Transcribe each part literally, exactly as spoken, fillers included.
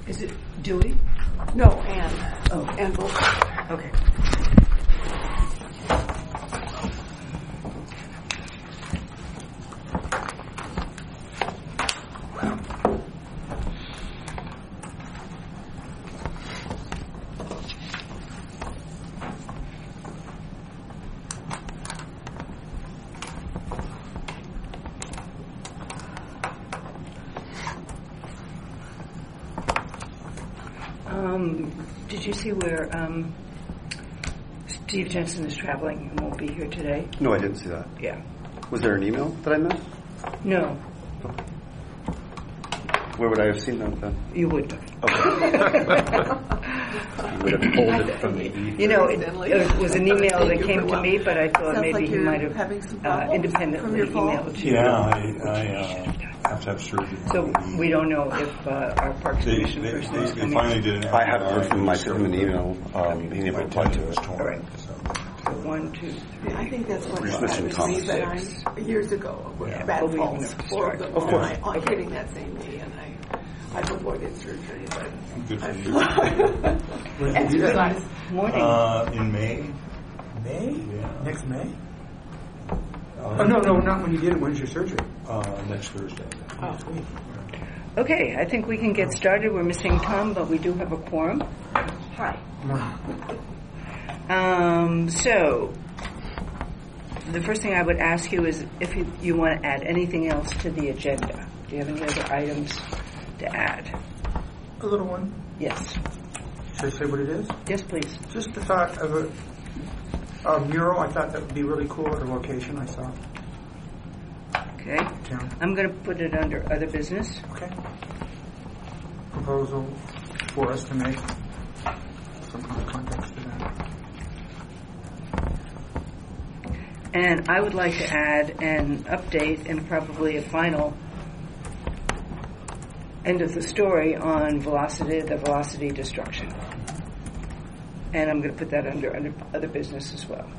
Is it Dewey? No, Ann. Oh. Ann Volk. Okay. Um, did you see where um, Steve Jensen is traveling and won't be here today? No, I didn't see that. Yeah. Was there an email that I missed? No, Where would I have seen that then? you wouldn't have. You would have pulled it from the ether. You know, it, it was an email that came to me, but I thought Sounds maybe like he you're might have having some uh, problems independently from your phone. emailed you. Yeah, I, I uh, have to have surgery. So we don't know if uh, our Parks They, Commission they, person they, is they coming. finally did an I haven't heard from him. I sent him an email. Um, he never replied to it. All right. So one, two, three. I think that's what We're just happened missing to me, but Thomas. I, years ago, with Yeah. bad Well, we falls, haven't four of started. them, Of course. on, on hitting that same knee, and I, I've avoided surgery, but Good for I'm you. When did you do that? Morning. Uh, in May. May? Yeah. Next May? Uh, Oh, no, no, not when you did it. When's your surgery? Uh, next Thursday. Oh, sweet. Okay, I think we can get started. We're missing Tom, but we do have a quorum. Hi. Um, so, the first thing I would ask you is if you, you want to add anything else to the agenda. Do you have any other items to add? A little one. Yes. Should I say what it is? Yes, please. Just the thought of a, a mural. I thought that would be really cool at a location I saw. Okay. Town. I'm going to put it under other business. Okay. Proposal for us to make some kind of context to that. And I would like to add an update and probably a final end of the story on velocity, the velocity destruction. And I'm going to put that under, under other business as well.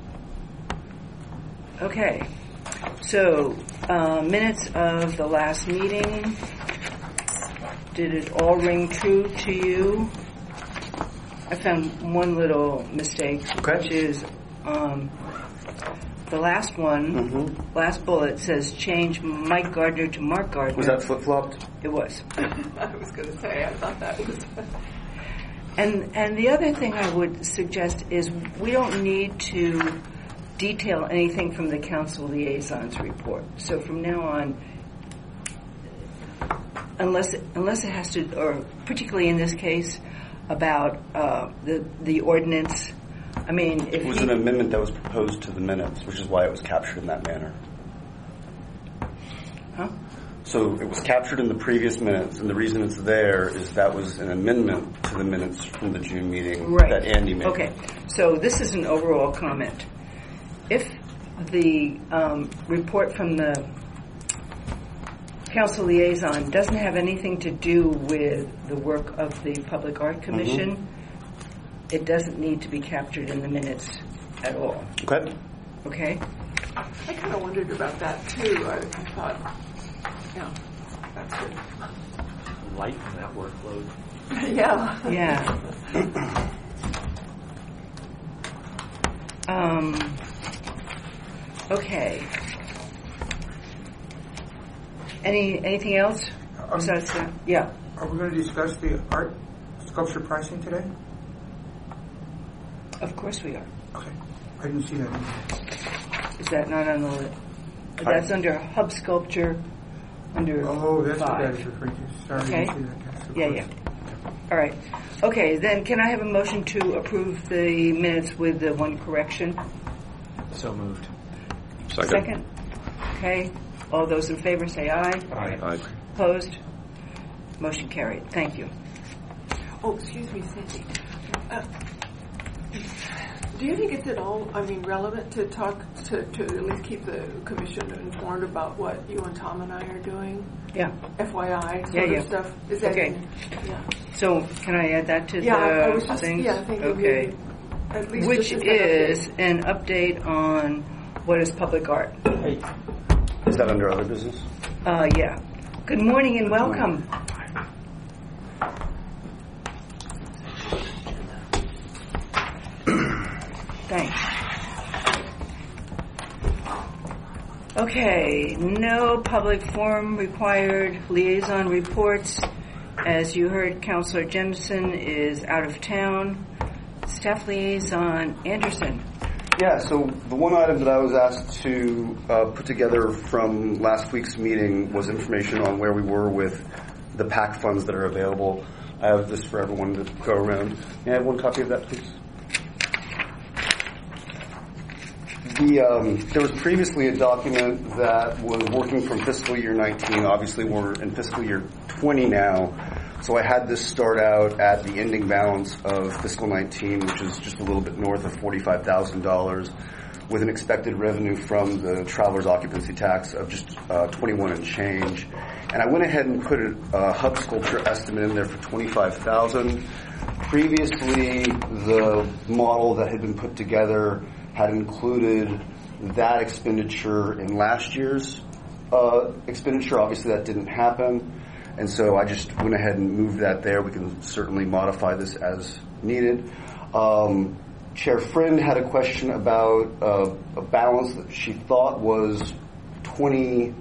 Okay. So, uh, minutes of the last meeting. Did it all ring true to you? I found one little mistake, Okay. which is um, the last one, Mm-hmm. last bullet says change Mike Gardner to Mark Gardner. Was that flip-flopped? It was. I was going to say, I thought that was... And and the other thing I would suggest is we don't need to detail anything from the council liaisons report. So from now on, unless it, unless it has to, or particularly in this case, about uh, the the ordinance. I mean, if It was he, an amendment that was proposed to the minutes, which is why it was captured in that manner. huh? So it was captured in the previous minutes, and the reason it's there is that was an amendment to the minutes from the June meeting Right. that Andy made. Okay. So this is an overall comment. If the um, report from the council liaison doesn't have anything to do with the work of the Public Art Commission, Mm-hmm. it doesn't need to be captured in the minutes at all. Okay. Okay? I kind of wondered about that, too. I, I thought, yeah, that's good. Lighten that workload. Yeah. Yeah. Um, okay. Any anything else? Um, Besides that? Yeah. Are we going to discuss the art sculpture pricing today? Of course we are. Okay. I didn't see that. Is that not on the list? That's under hub sculpture, under Oh, that's what that five. is referring to. Sorry, Okay. I didn't see that. That's the Yeah, first. yeah. All right. Okay, then can I have a motion to approve the minutes with the one correction? So moved. Second. Okay. All those in favor say aye. Aye. Opposed? Motion carried. Thank you. Oh, excuse me, Cindy. Uh, do you think it's at all, I mean, relevant to talk, to, to at least keep the commission informed about what you and Tom and I are doing? Yeah. F Y I sort Yeah, of yeah. stuff? Is that Okay. in- yeah. So can I add that to Yeah, the I, I was just, things? yeah, thinking okay. maybe at least Which just an is update. an update on what is public art. Is that under other business? Uh, yeah. Good morning and welcome. Okay, no public forum required. Liaison reports. As you heard, Councilor Jemison is out of town. Staff liaison Anderson. Yeah, so the one item that I was asked to uh, put together from last week's meeting was information on where we were with the PAC funds that are available. I have this for everyone to go around. May I have one copy of that, please? The, um, there was previously a document that was working from fiscal year nineteen. Obviously, we're in fiscal year twenty now. So I had this start out at the ending balance of fiscal nineteen, which is just a little bit north of forty-five thousand dollars, with an expected revenue from the traveler's occupancy tax of just uh, twenty-one and change. And I went ahead and put a, a hub sculpture estimate in there for twenty-five thousand dollars. Previously, the model that had been put together had included that expenditure in last year's uh, expenditure. Obviously, that didn't happen. And so I just went ahead and moved that there. We can certainly modify this as needed. Um, Chair Friend had a question about uh, a balance that she thought was twenty-nine,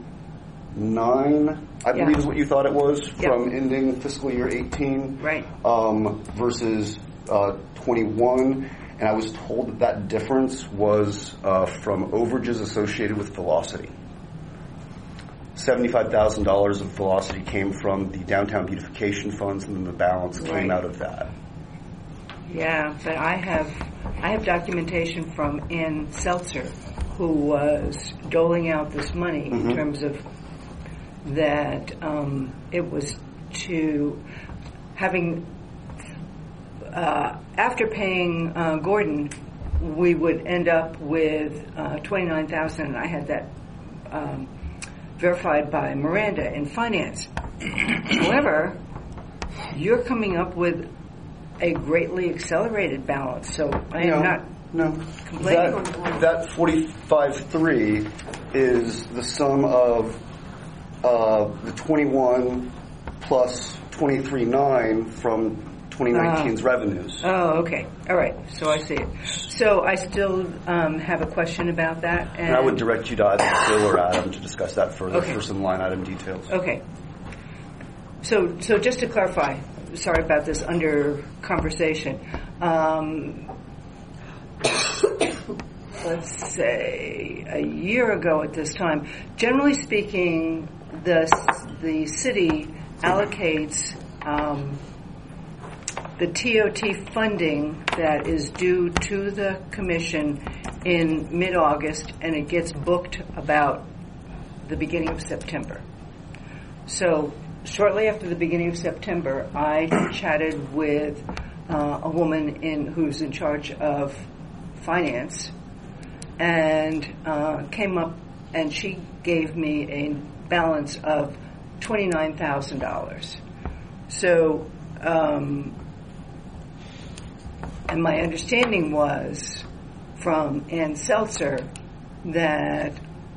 I Yeah. believe is what you thought it was, Yeah. from ending fiscal year eighteen. Right. Um, versus uh, twenty-one. And I was told that that difference was uh, from overages associated with Velocity. seventy-five thousand dollars of Velocity came from the downtown beautification funds, and then the balance Right. came out of that. Yeah, but I have I have documentation from Ann Seltzer, who was doling out this money Mhm. in terms of that um, it was to having uh, after paying uh, Gordon, we would end up with uh, twenty-nine thousand, and I had that um, verified by Miranda in finance. However, you're coming up with a greatly accelerated balance, so I am No, not no. complaining. That, that forty-five three is the sum of uh, the twenty-one plus twenty-three nine from twenty nineteen's revenues. Oh, okay. All right. So I see it. So I still um, have a question about that. And, And I would direct you to either Bill or Adam to discuss that further Okay. for some line item details. Okay. So, so just to clarify, sorry about this under conversation. Um, let's say a year ago at this time, generally speaking, the the city allocates um, the T O T funding that is due to the commission in mid-August, and it gets booked about the beginning of September. So shortly after the beginning of September, I chatted with uh, a woman in who's in charge of finance, and uh, came up, and she gave me a balance of twenty-nine thousand dollars. So, um, and my understanding was from Ann Seltzer that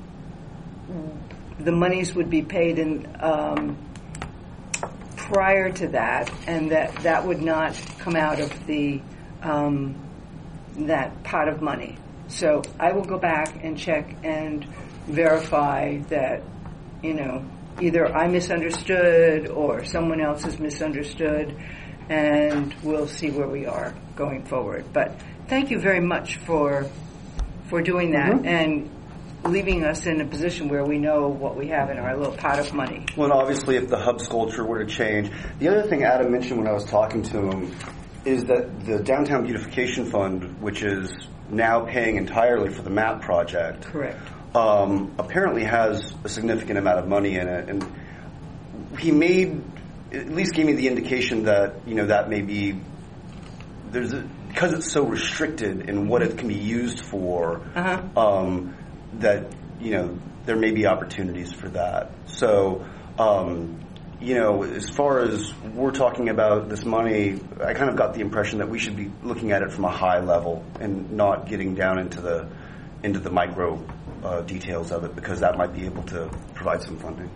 the monies would be paid in um, prior to that, and that that would not come out of the um, that pot of money. So I will go back and check and verify that, you know, either I misunderstood or someone else has misunderstood, and we'll see where we are going forward. But thank you very much for for doing that Mm-hmm. and leaving us in a position where we know what we have in our little pot of money. Well, and obviously, if the hub sculpture were to change, the other thing Adam mentioned when I was talking to him is that the Downtown Beautification Fund, which is now paying entirely for the MAP project, Correct. um, apparently has a significant amount of money in it, and he made at least gave me the indication that you know that may be there's a, because it's so restricted in what it can be used for. Uh-huh. Um, that you know there may be opportunities for that. So um, you know, as far as we're talking about this money, I kind of got the impression that we should be looking at it from a high level and not getting down into the into the micro uh, details of it, because that might be able to provide some funding.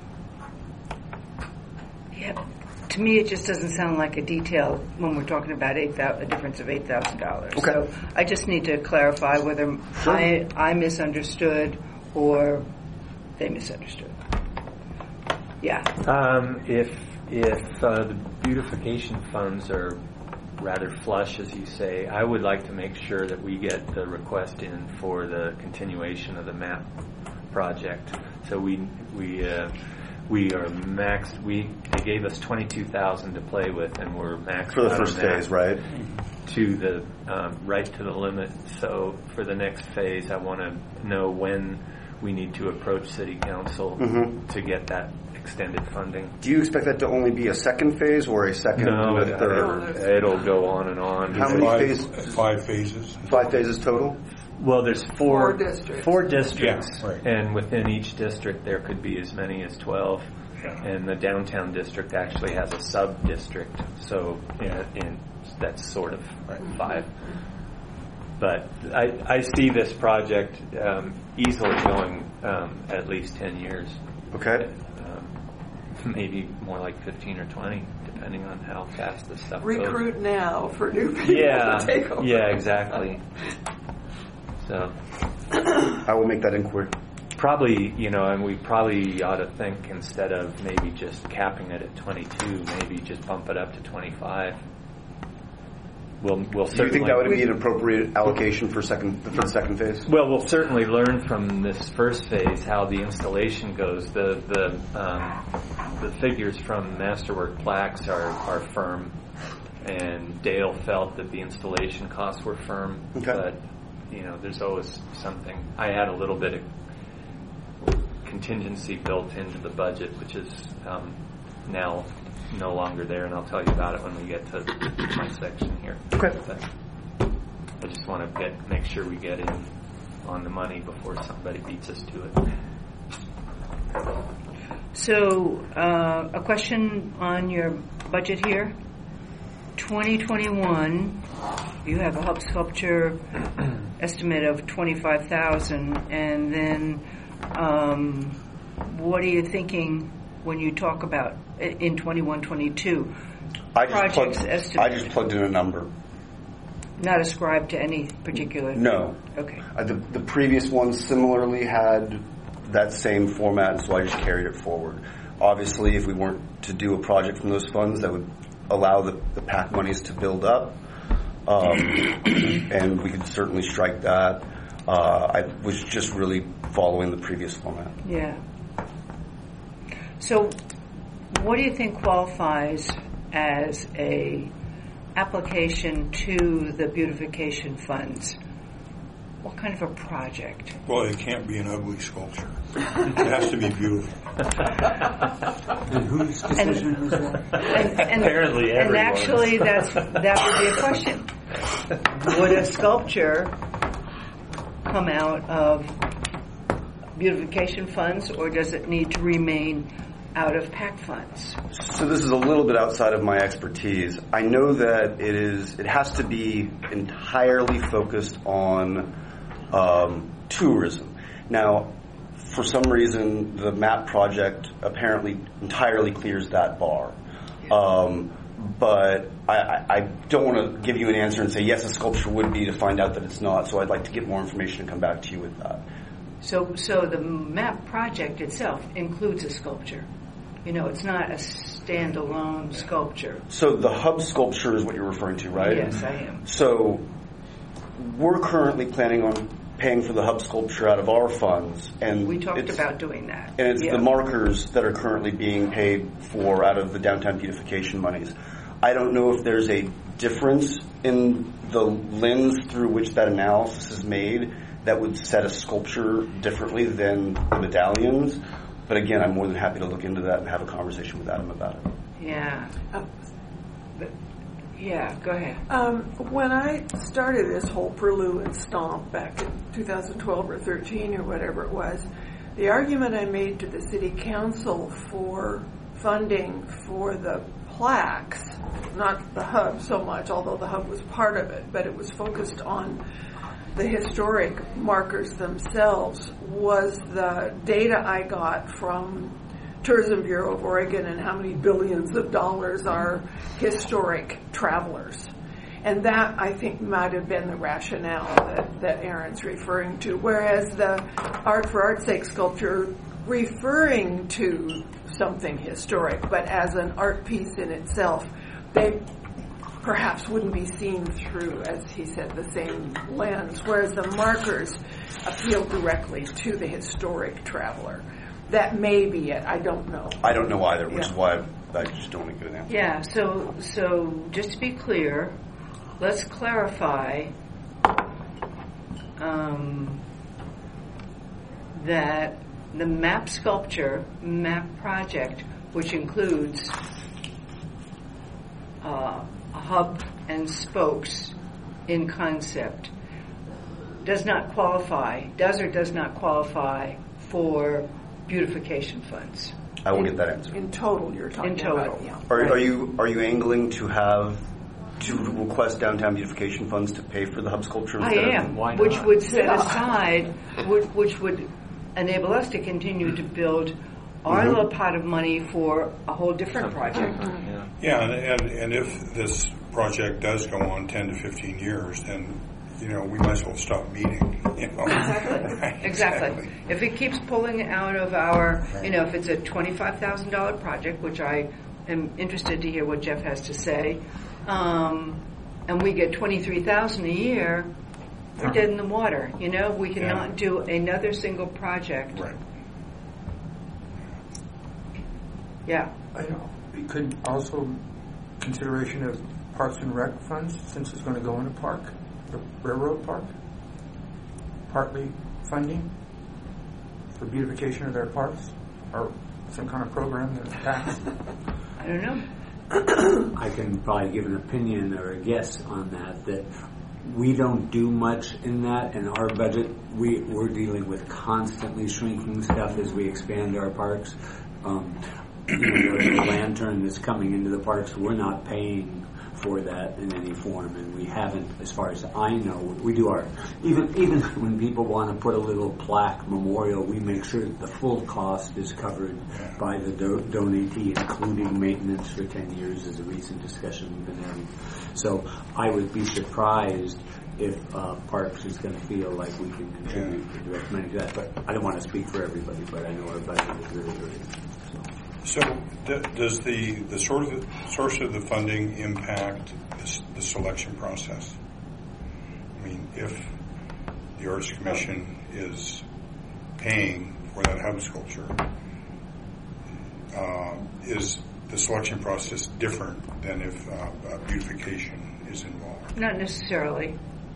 Yeah. To me, it just doesn't sound like a detail when we're talking about eight thousand, a difference of eight thousand dollars. Okay. So I just need to clarify whether Sure. I I misunderstood or they misunderstood? Yeah. Um, if if uh, the beautification funds are rather flush, as you say, I would like to make sure that we get the request in for the continuation of the MAP project. So we we uh, we are maxed. We they gave us twenty-two thousand to play with, and we're maxed For the out first on that phase, right? to the um, right to the limit. So for the next phase, I want to know when we need to approach City Council Mhm. to get that extended funding. Do you expect that to only be a second phase or a second No, and it, a third? it'll go on and on. How many five, phases? Five phases. Five phases total? Well, there's four Four districts. four districts, Yeah, right. and within each district there could be as many as twelve. Yeah. And the downtown district actually has a sub district, so in, in, that's sort of Right. five. But I, I see this project um, easily going um, at least ten years, Okay. um, maybe more like fifteen or twenty, depending on how fast this stuff goes. Recruit now for new people Yeah, to take over. yeah, exactly. So. I will make that inquiry. Probably, you know, and we probably ought to think instead of maybe just capping it at twenty-two, maybe just bump it up to twenty-five. We'll, we'll Do you certainly. think that would be an appropriate allocation for second for the second phase? Well, we'll certainly learn from this first phase how the installation goes. The the um, the figures from Masterwork Plaques are are firm, and Dale felt that the installation costs were firm. Okay. But you know, there's always something. I had a little bit of contingency built into the budget, which is um, now no longer there, and I'll tell you about it when we get to my section here. Okay. But I just want to get make sure we get in on the money before somebody beats us to it. So, uh, a question on your budget here. twenty twenty-one, you have a hub sculpture estimate of twenty-five thousand, and then um, what are you thinking when you talk about in twenty-one twenty-two? I just Projects plugged, estimate. I just plugged in a number. Not ascribed to any particular. No. Okay. Uh, the, the previous one similarly had that same format, so I just carried it forward. Obviously, if we weren't to do a project from those funds, that would allow the, the PAC monies to build up, um, and we could certainly strike that. Uh, I was just really following the previous format. Yeah. So, what do you think qualifies as a application to the beautification funds? What kind of a project? Well, it can't be an ugly sculpture. It has to be beautiful. And whose decision was that? And, and, Apparently and everyone's. actually, that's that would be a question. Would a sculpture come out of beautification funds, or does it need to remain out of PAC funds? So this is a little bit outside of my expertise. I know that it is. It has to be entirely focused on um, tourism. Now, for some reason, the MAP project apparently entirely clears that bar. Um, but I, I, I don't want to give you an answer and say yes, a sculpture would be to find out that it's not. So I'd like to get more information and come back to you with that. So, so the MAP project itself includes a sculpture. You know, it's not a standalone sculpture. So the hub sculpture is what you're referring to, right? Yes, I am. So we're currently planning on paying for the hub sculpture out of our funds, and We talked it's, about doing that. and it's Yeah. the markers that are currently being paid for out of the downtown beautification monies. I don't know if there's a difference in the lens through which that analysis is made that would set a sculpture differently than the medallions. But again, I'm more than happy to look into that and have a conversation with Adam about it. Yeah. Uh, But, yeah, go ahead. Um, when I started this whole Perlu and Stomp back in two thousand twelve or thirteen or whatever it was, the argument I made to the city council for funding for the plaques, not the hub so much, although the hub was part of it, but it was focused on the historic markers themselves, was the data I got from Tourism Bureau of Oregon and how many billions of dollars are historic travelers. And that, I think, might have been the rationale that, that Aaron's referring to. Whereas the Art for Art's Sake sculpture referring to something historic, but as an art piece in itself, they perhaps wouldn't be seen through, as he said, the same lens, whereas the markers appeal directly to the historic traveler. That may be it. I don't know. I don't know either, which Yeah. is why I just don't want to get an answer. Yeah, so, so just to be clear, let's clarify um, that the map sculpture, map project, which includes uh, a hub and spokes in concept, does not qualify, does or does not qualify for beautification funds. I will get that answer. In total, you're talking In total. about. Yeah. Are, Right. are you are you angling to have to request downtown beautification funds to pay for the hub sculpture? I instead of- am, Why which not? would set Yeah. aside, which, which would enable us to continue to build our Mhm. little pot of money for a whole different project. Yeah. Yeah, and, and, and if this project does go on ten to fifteen years, then, you know, we might as well stop meeting, you know. Exactly. Exactly. If it keeps pulling out of our, you know, if it's a twenty-five thousand dollars project, which I am interested to hear what Jeff has to say, um, and we get twenty-three thousand dollars a year, we're dead in the water. You know, we cannot Yeah. do another single project. Right. Yeah. I know. It could also consideration of Parks and Rec funds, since it's going to go in a park, the railroad park, partly funding for beautification of their parks, or some kind of program that's passed. I don't know. I can probably give an opinion or a guess on that, that we don't do much in that in our budget. We, we're dealing with constantly shrinking stuff as we expand our parks. Um, you know, there's a lantern that's coming into the parks. We're not paying for that in any form, and we haven't, as far as I know. We do our, even even when people want to put a little plaque memorial, we make sure that the full cost is covered by the do- donatee, including maintenance for ten years, is a recent discussion we've been having. So I would be surprised if uh, Parks is going to feel like we can contribute yeah. direct money to that. But I don't want to speak for everybody, but I know our budget is really, really so. So, d- does the, the sort of the source of the funding impact the, the selection process? I mean, if the Arts Commission is paying for that hub sculpture, uh, is the selection process different than if uh, uh, beautification is involved? Not necessarily.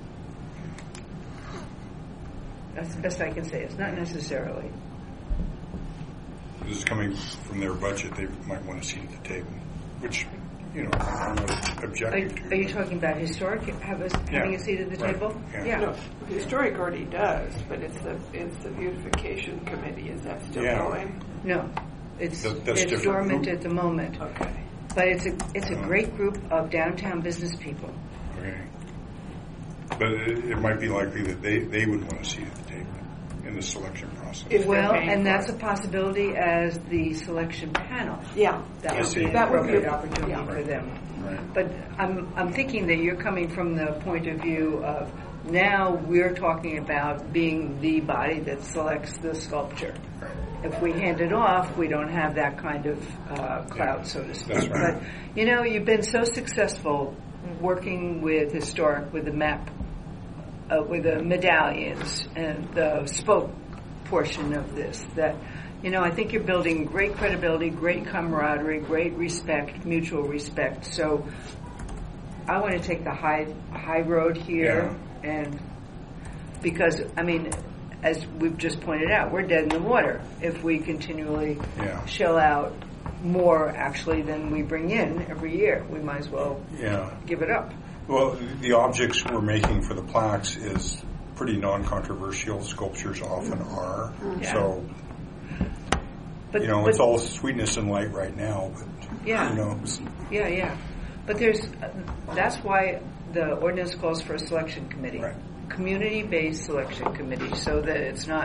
That's the best I can say. It's not necessarily. This is coming from their budget. They might want to seat at the table, which, you know, I'm not Are, objective to. are you talking about historic have us having Yeah. a seat at the Right. table? Yeah. No, historic already does, but it's the it's the beautification committee. Is that still Yeah. going? No, it's That- that's it's different. dormant at the moment. Okay. But it's a it's a great group of downtown business people. Okay. But it, it might be likely that they, they would want to seat at the table in the selection process. If they're Well, paying and for that's it. a possibility as the selection panel. Yeah. That I would see. be an That would be appropriate a- opportunity yeah. for them. Right. But I'm I'm thinking that you're coming from the point of view of now we're talking about being the body that selects the sculpture. Right. If we hand it off, we don't have that kind of uh, clout, Yeah, so to speak. that's right. But you know, you've been so successful working with historic, with the map, uh, with the medallions and the spoke portion of this. That you know, I think you're building great credibility, great camaraderie, great respect, mutual respect. So I want to take the high high road here, and because I mean, as we've just pointed out, we're dead in the water if we continually Yeah. shell out more actually than we bring in every year. We might as well Yeah. give it up. Well, the objects we're making for the plaques is pretty non-controversial. Sculptures often are. Yeah. So, But, you know, but, it's all sweetness and light right now, but Yeah. who knows? yeah, yeah. But there's uh, that's why the ordinance calls for a selection committee, Right. community-based selection committee, so that it's not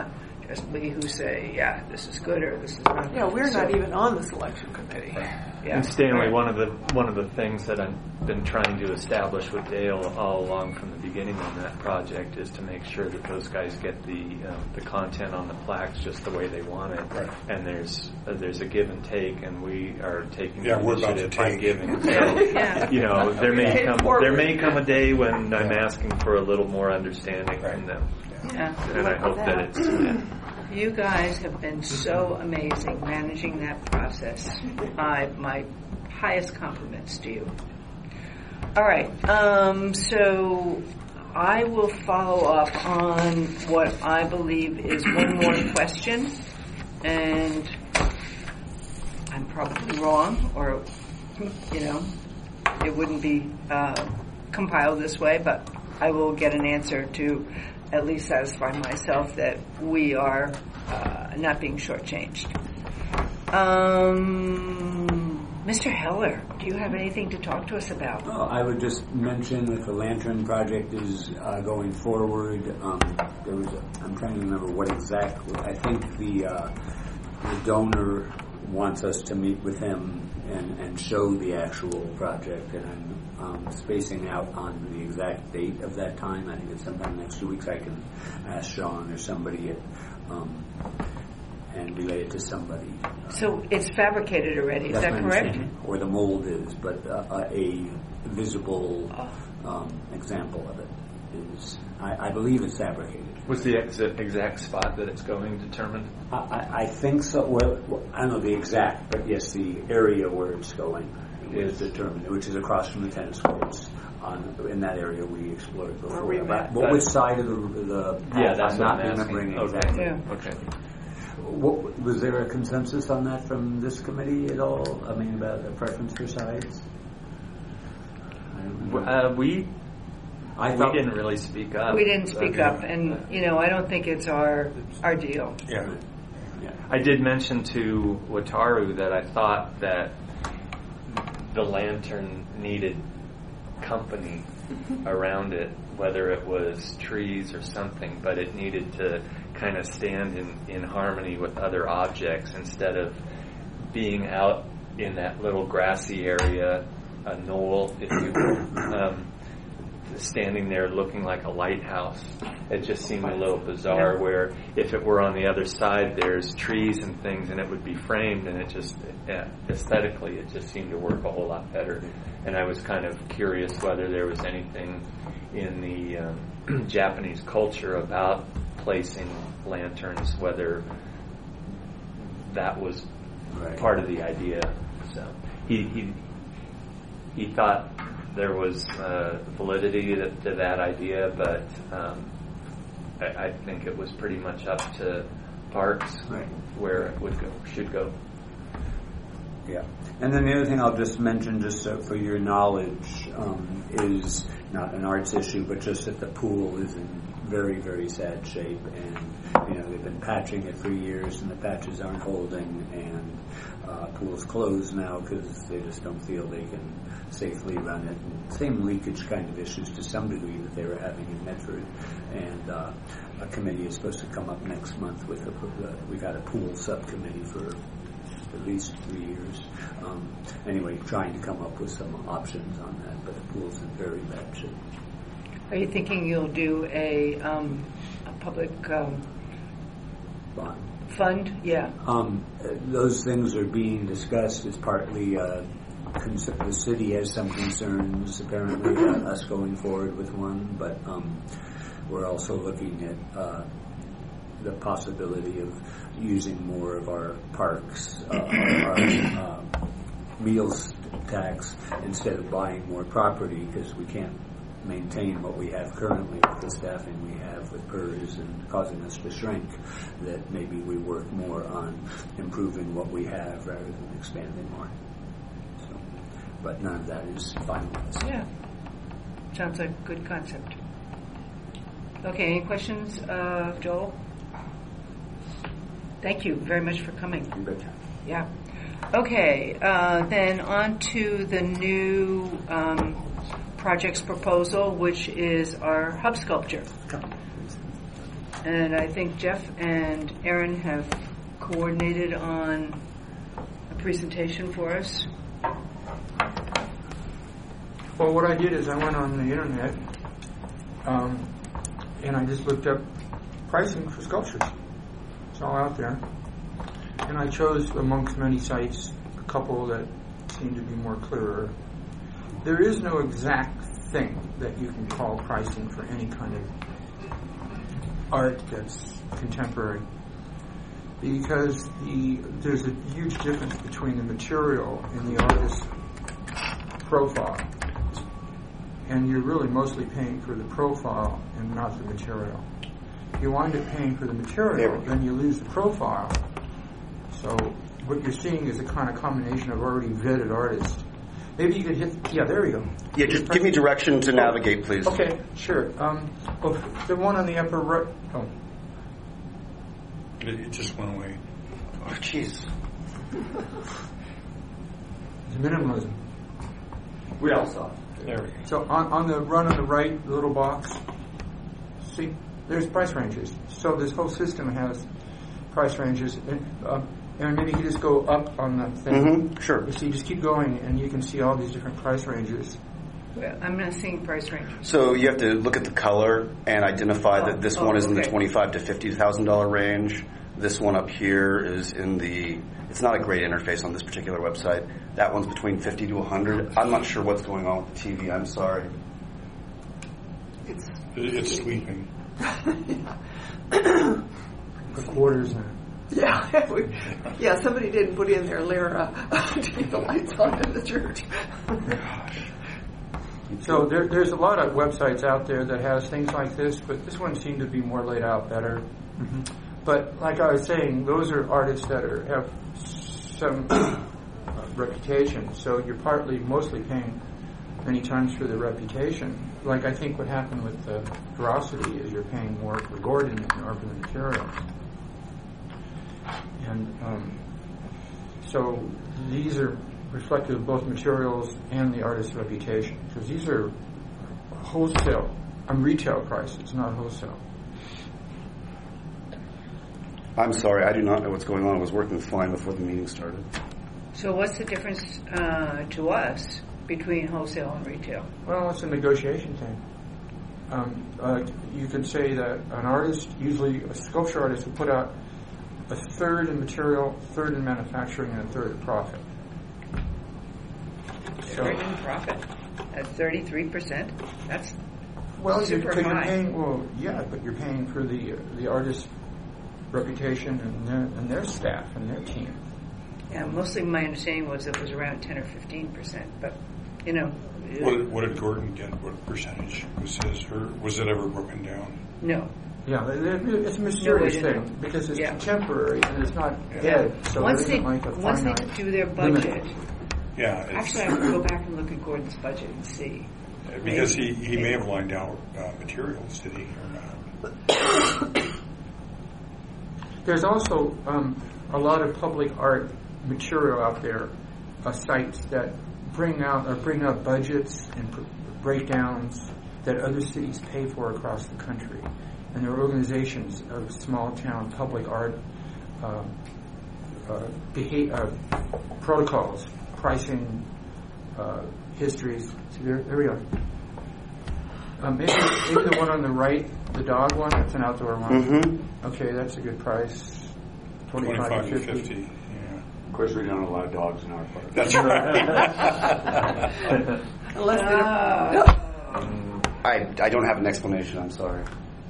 we who say, yeah, this is good or this is not. Yeah, we're So- not even on the selection committee. Yeah. And Stanley, one of the one of the things that I've been trying to establish with Dale all along from the beginning on that project is to make sure that those guys get the um, the content on the plaques just the way they want it. Right. And there's uh, there's a give and take, and we are taking Yeah, the we're about to initiative by take. giving. So, Yeah. you know, there may Pay it come forward. there may come a day when I'm asking for a little more understanding from them, Yeah. and I hope that it's. Yeah. You guys have been so amazing managing that process. I, my highest compliments to you. All right, um, so I will follow up on what I believe is one more question, and I'm probably wrong, or, you know, it wouldn't be uh, compiled this way, but I will get an answer to at least satisfy myself that we are uh, not being shortchanged. Um, Mister Heller, do you have anything to talk to us about? Oh, I would just mention that the Lantern project is uh, going forward. Um, there was a, I'm trying to remember what exactly. I think the uh, the donor wants us to meet with him and, and show the actual project, and I'm um, spacing out on the exact date of that time. I think it's sometime next two weeks. I can ask Sean or somebody at, um, and relay it to somebody. So it's fabricated already, is That's that my correct? understanding. Or the mold is, but uh, a visible um, example of it is, I, I believe it's fabricated. Was the ex- exact spot that it's going determined? I, I, I think so. Well, well, I don't know the exact, but yes, the area where it's going is determined, which is across from the tennis courts. On, in that area we explored before. we About- met. what which side of the, the Yeah, that's I'm what not I'm remembering asking. exactly. Yeah. Okay. What, was there a consensus on that from this committee at all? I mean, about a preference for sides? I don't remember. Uh, we I we thought didn't really speak up. We didn't speak Okay. up, and, you know, I don't think it's our, our deal. Yeah. Yeah. I did mention to Wataru that I thought that the lantern needed company around it, whether it was trees or something, but it needed to kind of stand in, in harmony with other objects instead of being out in that little grassy area, a knoll, if you will, um, standing there looking like a lighthouse. It just seemed a little bizarre Yeah. where if it were on the other side, there's trees and things and it would be framed, and it just, yeah, aesthetically, it just seemed to work a whole lot better. And I was kind of curious whether there was anything in the um, Japanese culture about placing lanterns, whether that was Right. part of the idea. So he he he thought there was uh, validity to, to that idea, but um, I, I think it was pretty much up to Parks Right. where it would go, should go. Yeah. And then the other thing I'll just mention, just so for your knowledge, um, is not an arts issue, but just that the pool is in very, very sad shape. And, you know, they've been patching it for years, and the patches aren't holding, and uh, pool's closed now because they just don't feel they can safely run it. And same leakage kind of issues to some degree that they were having in Medford. And uh, a committee is supposed to come up next month with a, uh, we got a pool subcommittee for at least three years. Um, anyway, trying to come up with some options on that, but the pool's in very bad shape. Are you thinking you'll do a, um, a public um, Fine. fund? Yeah. Um, uh, those things are being discussed as partly uh, cons- the city has some concerns apparently about us going forward with one, but um, we're also looking at uh, the possibility of using more of our parks, uh, our, our uh, meals tax, instead of buying more property, because we can't maintain what we have currently with the staffing we have with PERS and causing us to shrink, that maybe we work more on improving what we have rather than expanding more. So, but none of that is finalized. Yeah. Sounds like a good concept. Okay, any questions, uh, Joel? Thank you very much for coming. You betcha. Yeah. Okay, uh, then on to the new um, projects proposal, which is our hub sculpture. And I think Jeff and Aaron have coordinated on a presentation for us. Well, what I did is I went on the internet um, and I just looked up pricing for sculptures. It's all out there. And I chose amongst many sites a couple that seem to be more clearer. There is no exact thing that you can call pricing for any kind of art that's contemporary, because the there's a huge difference between the material and the artist's profile, and you're really mostly paying for the profile and not the material. If you wind up paying for the material, then you lose the profile. So what you're seeing is a kind of combination of already vetted artists. Maybe you could hit, yeah, there we go. Yeah, just give me direction to navigate, please. Okay, sure. Um, well, the one on the upper right, oh. It, it just went away. Oh, jeez. It's minimalism. We all saw it. There we go. So on, on the run on the right, the little box, see, there's price ranges. So this whole system has price ranges. And, uh, and maybe you just go up on that thing. Mm-hmm, sure. You see, just keep going, and you can see all these different price ranges. Well, I'm not seeing price ranges. So you have to look at the color and identify Oh, that this oh, one is in the okay. twenty-five to fifty thousand dollar range. This one up here is in the. It's not a great interface on this particular website. That one's between fifty to a hundred. I'm not sure what's going on with the T V. I'm sorry. It's It, it's sleeping. The quarters now. yeah, we, yeah. Somebody didn't put in their lira to keep the lights on in the church. So there, there's a lot of websites out there that has things like this, but this one seemed to be more laid out better. Mm-hmm. But like I was saying, those are artists that are have some uh, reputation. So you're partly, mostly paying many times for the reputation. Like I think what happened with uh, Veracity is you're paying more for Gordon than you are for the materials. And um, so these are reflective of both materials and the artist's reputation, because these are wholesale, um, retail prices, not wholesale. I'm sorry. I do not know what's going on. I was working fine before the meeting started. So what's the difference uh, to us between wholesale and retail? Well, it's a negotiation thing. Um, uh, you could say that an artist, usually a sculpture artist, will put out a third in material, third in manufacturing, and a third in profit. So, Third in profit at thirty-three percent. That's well, you're, super you're high. paying. Well, yeah, but you're paying for the the artist's reputation and their and their staff and their team. Yeah, mostly my understanding was it was around ten or fifteen percent. But you know, What did, what did Gordon get? What percentage was his? Or was it ever broken down? no. Yeah, it- it- it's a mysterious No, I didn't thing know. because it's Yeah. contemporary and it's not Yeah. dead. So once it they isn't like a once they finite do their limit. budget, Yeah, it's, actually, I would go back and look at Gordon's budget and see. because he, he may have lined out uh, materials, did he, or not? There's also um, a lot of public art material out there, uh, sites that bring out or bring up budgets and pr- breakdowns that other cities pay for across the country, and there are organizations of small town public art uh, uh, beha- uh, protocols, pricing, uh, histories. See, there, there we are. Um, maybe, maybe the one on the right, the dog one. That's an outdoor one. Mm-hmm. Okay, that's a good price. Twenty-five, twenty-five to to fifty. fifty. Yeah. Of course, we don't allow dogs in our park. That's right. Unless Uh, I, I don't have an explanation. I'm sorry.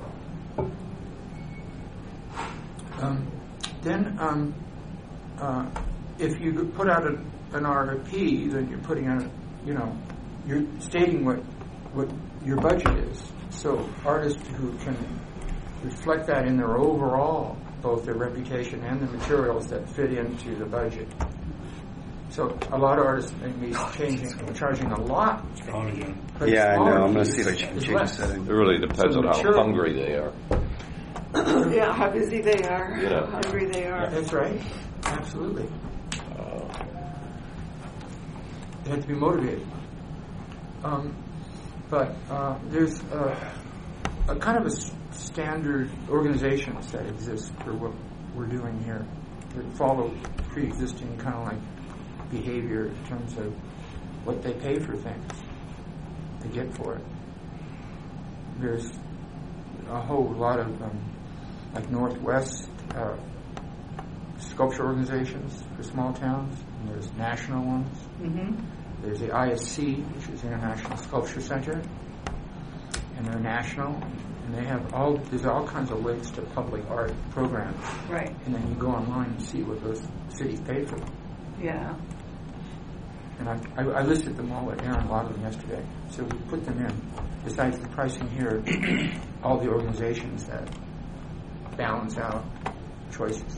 Um, then, um, uh, if you put out a, an R F P, then you're putting out, you know, you're stating what what your budget is. So artists who can reflect that in their overall, both their reputation and the materials that fit into the budget. So a lot of artists may be changing, charging a lot. It's gone again. but Yeah, I smaller know. I'm going to piece see if I can is change the less. setting. It really depends So on how material- hungry they are. yeah, how busy they are, Yeah. how hungry they are. That's right. Absolutely. Uh, They have to be motivated. Um, but uh, there's uh, a kind of a s- standard organizations that exist for what we're doing here that follow pre-existing kind of like behavior in terms of what they pay for things, they get for it. There's a whole lot of um, like Northwest uh, sculpture organizations for small towns, and there's national ones. Mm-hmm. There's the I S C, which is International Sculpture Center, and they're national, and they have all, there's all kinds of links to public art programs. Right. And then you go online and see what those cities pay for. Yeah. And I, I, I listed them all at Aaron Logan yesterday. So we put them in. Besides the pricing here, all the organizations that balance out choices.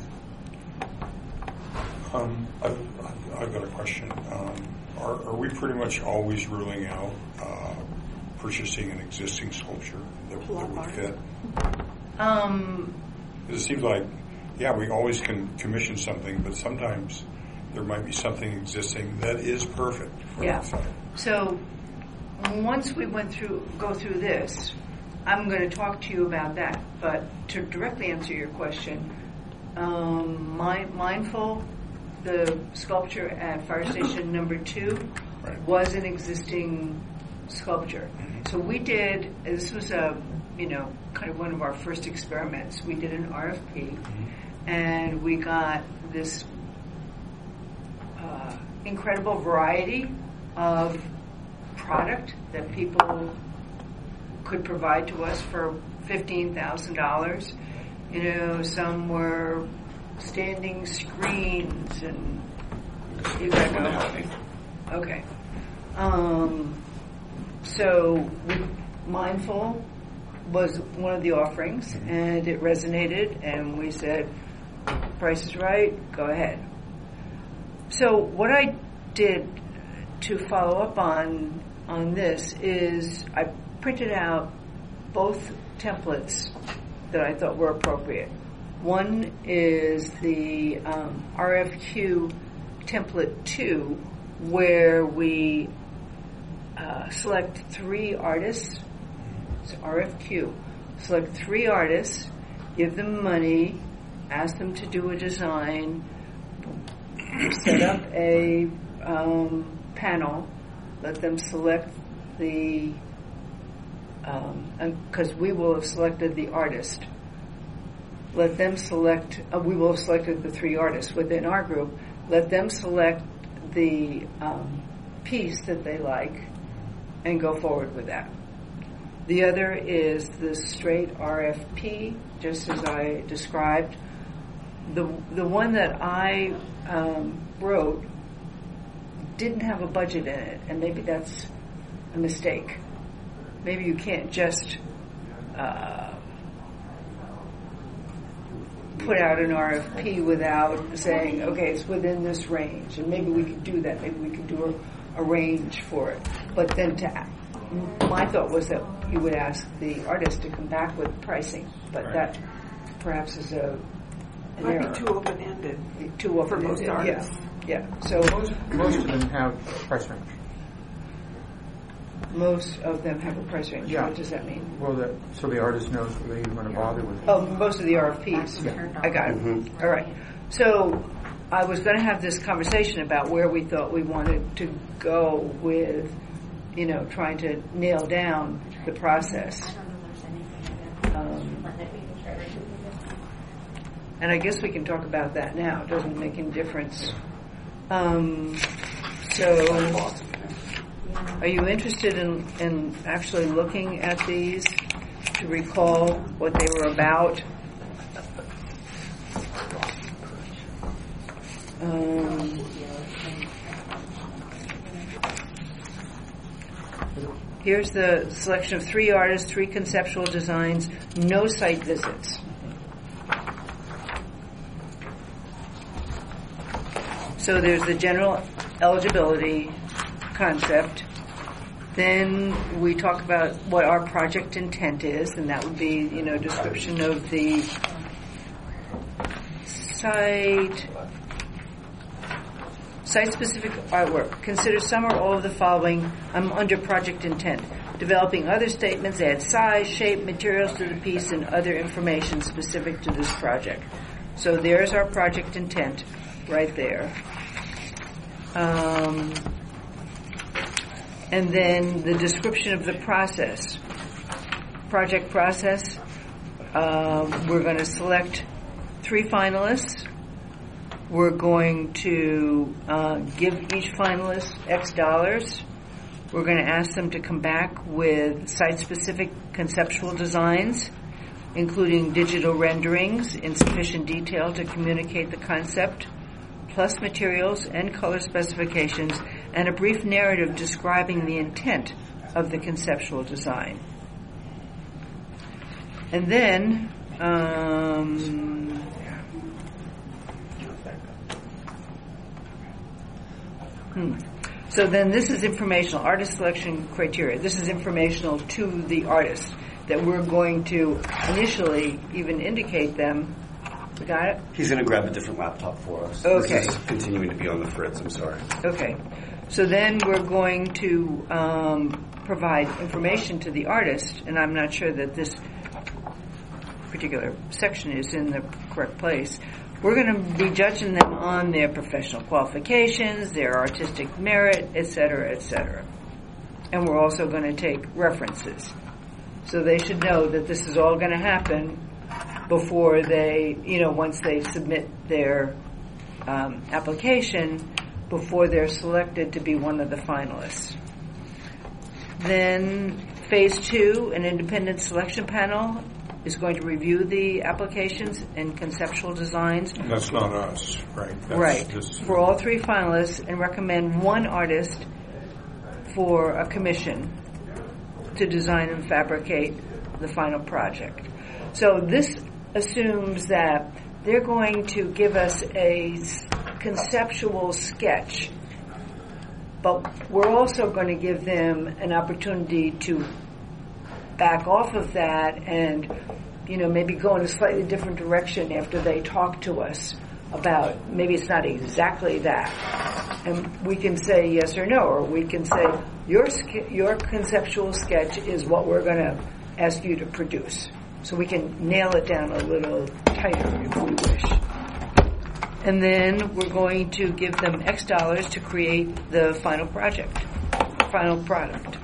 Um, I've, I've got a question. Um, are, are we pretty much always ruling out uh, purchasing an existing sculpture that, that would fit? Um, It seems like, yeah, we always can commission something, but sometimes there might be something existing that is perfect for Yeah. that site. so once we went through, go through this, I'm going to talk to you about that. But to directly answer your question, um, my, mindful, the sculpture at Fire Station Number Two Right. was an existing sculpture. Mhm. So we did. This was a, you know, kind of one of our first experiments. We did an R F P, Mhm. and we got this uh, incredible variety of product that people could provide to us for fifteen thousand dollars. You know, some were standing screens, and you guys know. Okay. Um, so, we, Mindful was one of the offerings, and it resonated, and we said, price is right, go ahead. So what I did to follow up on on this is I printed out both templates that I thought were appropriate. One is the um, R F Q template two, where we uh, select three artists. It's R F Q. Select three artists, give them money, ask them to do a design, set up a um, panel, let them select the, because um, we will have selected the artist. Let them select, uh, we will have selected the three artists within our group. Let them select the um, piece that they like and go forward with that. The other is the straight R F P, just as I described. The the one that I um, wrote didn't have a budget in it, and maybe that's a mistake. Maybe you can't just uh, put out an R F P without saying, okay, it's within this range, and maybe we could do that. Maybe we could do a, a range for it. But then to my thought was that you would ask the artist to come back with pricing, but Right. that perhaps is a an Might error. be too open-ended. Too open for most yeah. artists. Yeah. So Most, most of them have price range. most of them have a price range. Yeah. What does that mean? Well, that, so the artist knows whether he's going to bother with it. Oh, most of the R F Ps. Yeah. I got it. Mhm. All right. So I was going to have this conversation about where we thought we wanted to go with, you know, trying to nail down the process. Um, and I guess we can talk about that now. It doesn't make any difference. Um, so, are you interested in, in actually looking at these to recall what they were about? Um, here's the selection of three artists, three conceptual designs, no site visits. So there's the general eligibility concept. Then we talk about what our project intent is, and that would be, you know, description of the site, Site-specific artwork. Consider some or all of the following um, under project intent. Developing other statements, add size, shape, materials to the piece, and other information specific to this project. So there's our project intent right there. Um, and then the description of the process. Project process. Um, we're going to select three finalists. We're going to uh, give each finalist X dollars. We're going to ask them to come back with site-specific conceptual designs, including digital renderings in sufficient detail to communicate the concept, plus materials and color specifications, and a brief narrative describing the intent of the conceptual design. And then, um, hmm. So then this is informational, artist selection criteria. This is informational to the artist that we're going to initially even indicate them. We got it? He's going to grab a different laptop for us. Okay. This is continuing to be on the fritz, I'm sorry. Okay. So then we're going to um, provide information to the artist, and I'm not sure that this particular section is in the correct place. We're going to be judging them on their professional qualifications, their artistic merit, et cetera, et cetera. And we're also going to take references. So they should know that this is all going to happen before they, you know, once they submit their um, application, before they're selected to be one of the finalists. Then phase two, an independent selection panel is going to review the applications and conceptual designs. That's not us, right? That's right. This, for all three finalists, and recommend one artist for a commission to design and fabricate the final project. So this assumes that they're going to give us a conceptual sketch, but we're also going to give them an opportunity to back off of that and, you know, maybe go in a slightly different direction after they talk to us about, maybe it's not exactly that. And we can say yes or no, or we can say your your conceptual sketch is what we're going to ask you to produce. So we can nail it down a little tighter if we wish. And then we're going to give them X dollars to create the final project, final product.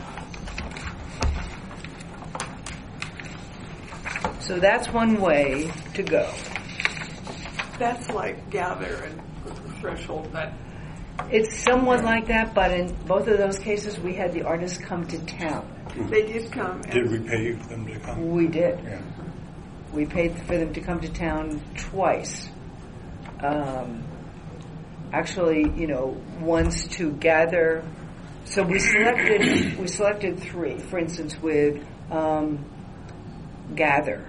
So that's one way to go. That's like gather and threshold. That It's somewhat like that, but in both of those cases, we had the artists come to town. they did come. And did we pay them to come? We did. Yeah. We paid for them to come to town twice. Um, actually, you know, once to gather. So we selected we selected three. For instance, with um, Gather,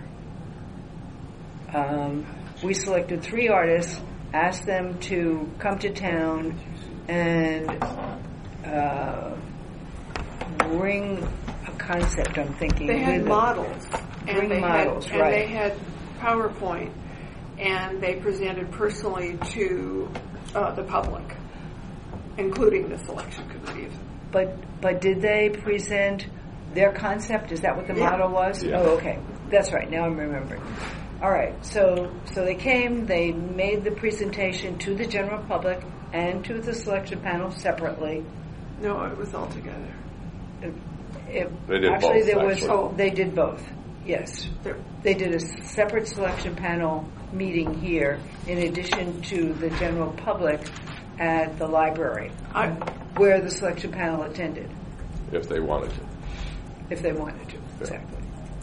um, we selected three artists, asked them to come to town and uh, bring a concept. I'm thinking They had with models. And Bring they models, had, right. And they had PowerPoint, and they presented personally to uh, the public, including the selection committee. But but did they present their concept? Is that what the Yeah. model was? Yeah. Oh, okay. That's right. Now I'm remembering. All right. So so they came. They made the presentation to the general public and to the selection panel separately. No, it was all together. It, it, They did actually, both, there was. actually. Oh, they did both. Yes. There, They did a separate selection panel meeting here, in addition to the general public at the library, I, where the selection panel attended, if they wanted to. if they wanted to. Exactly.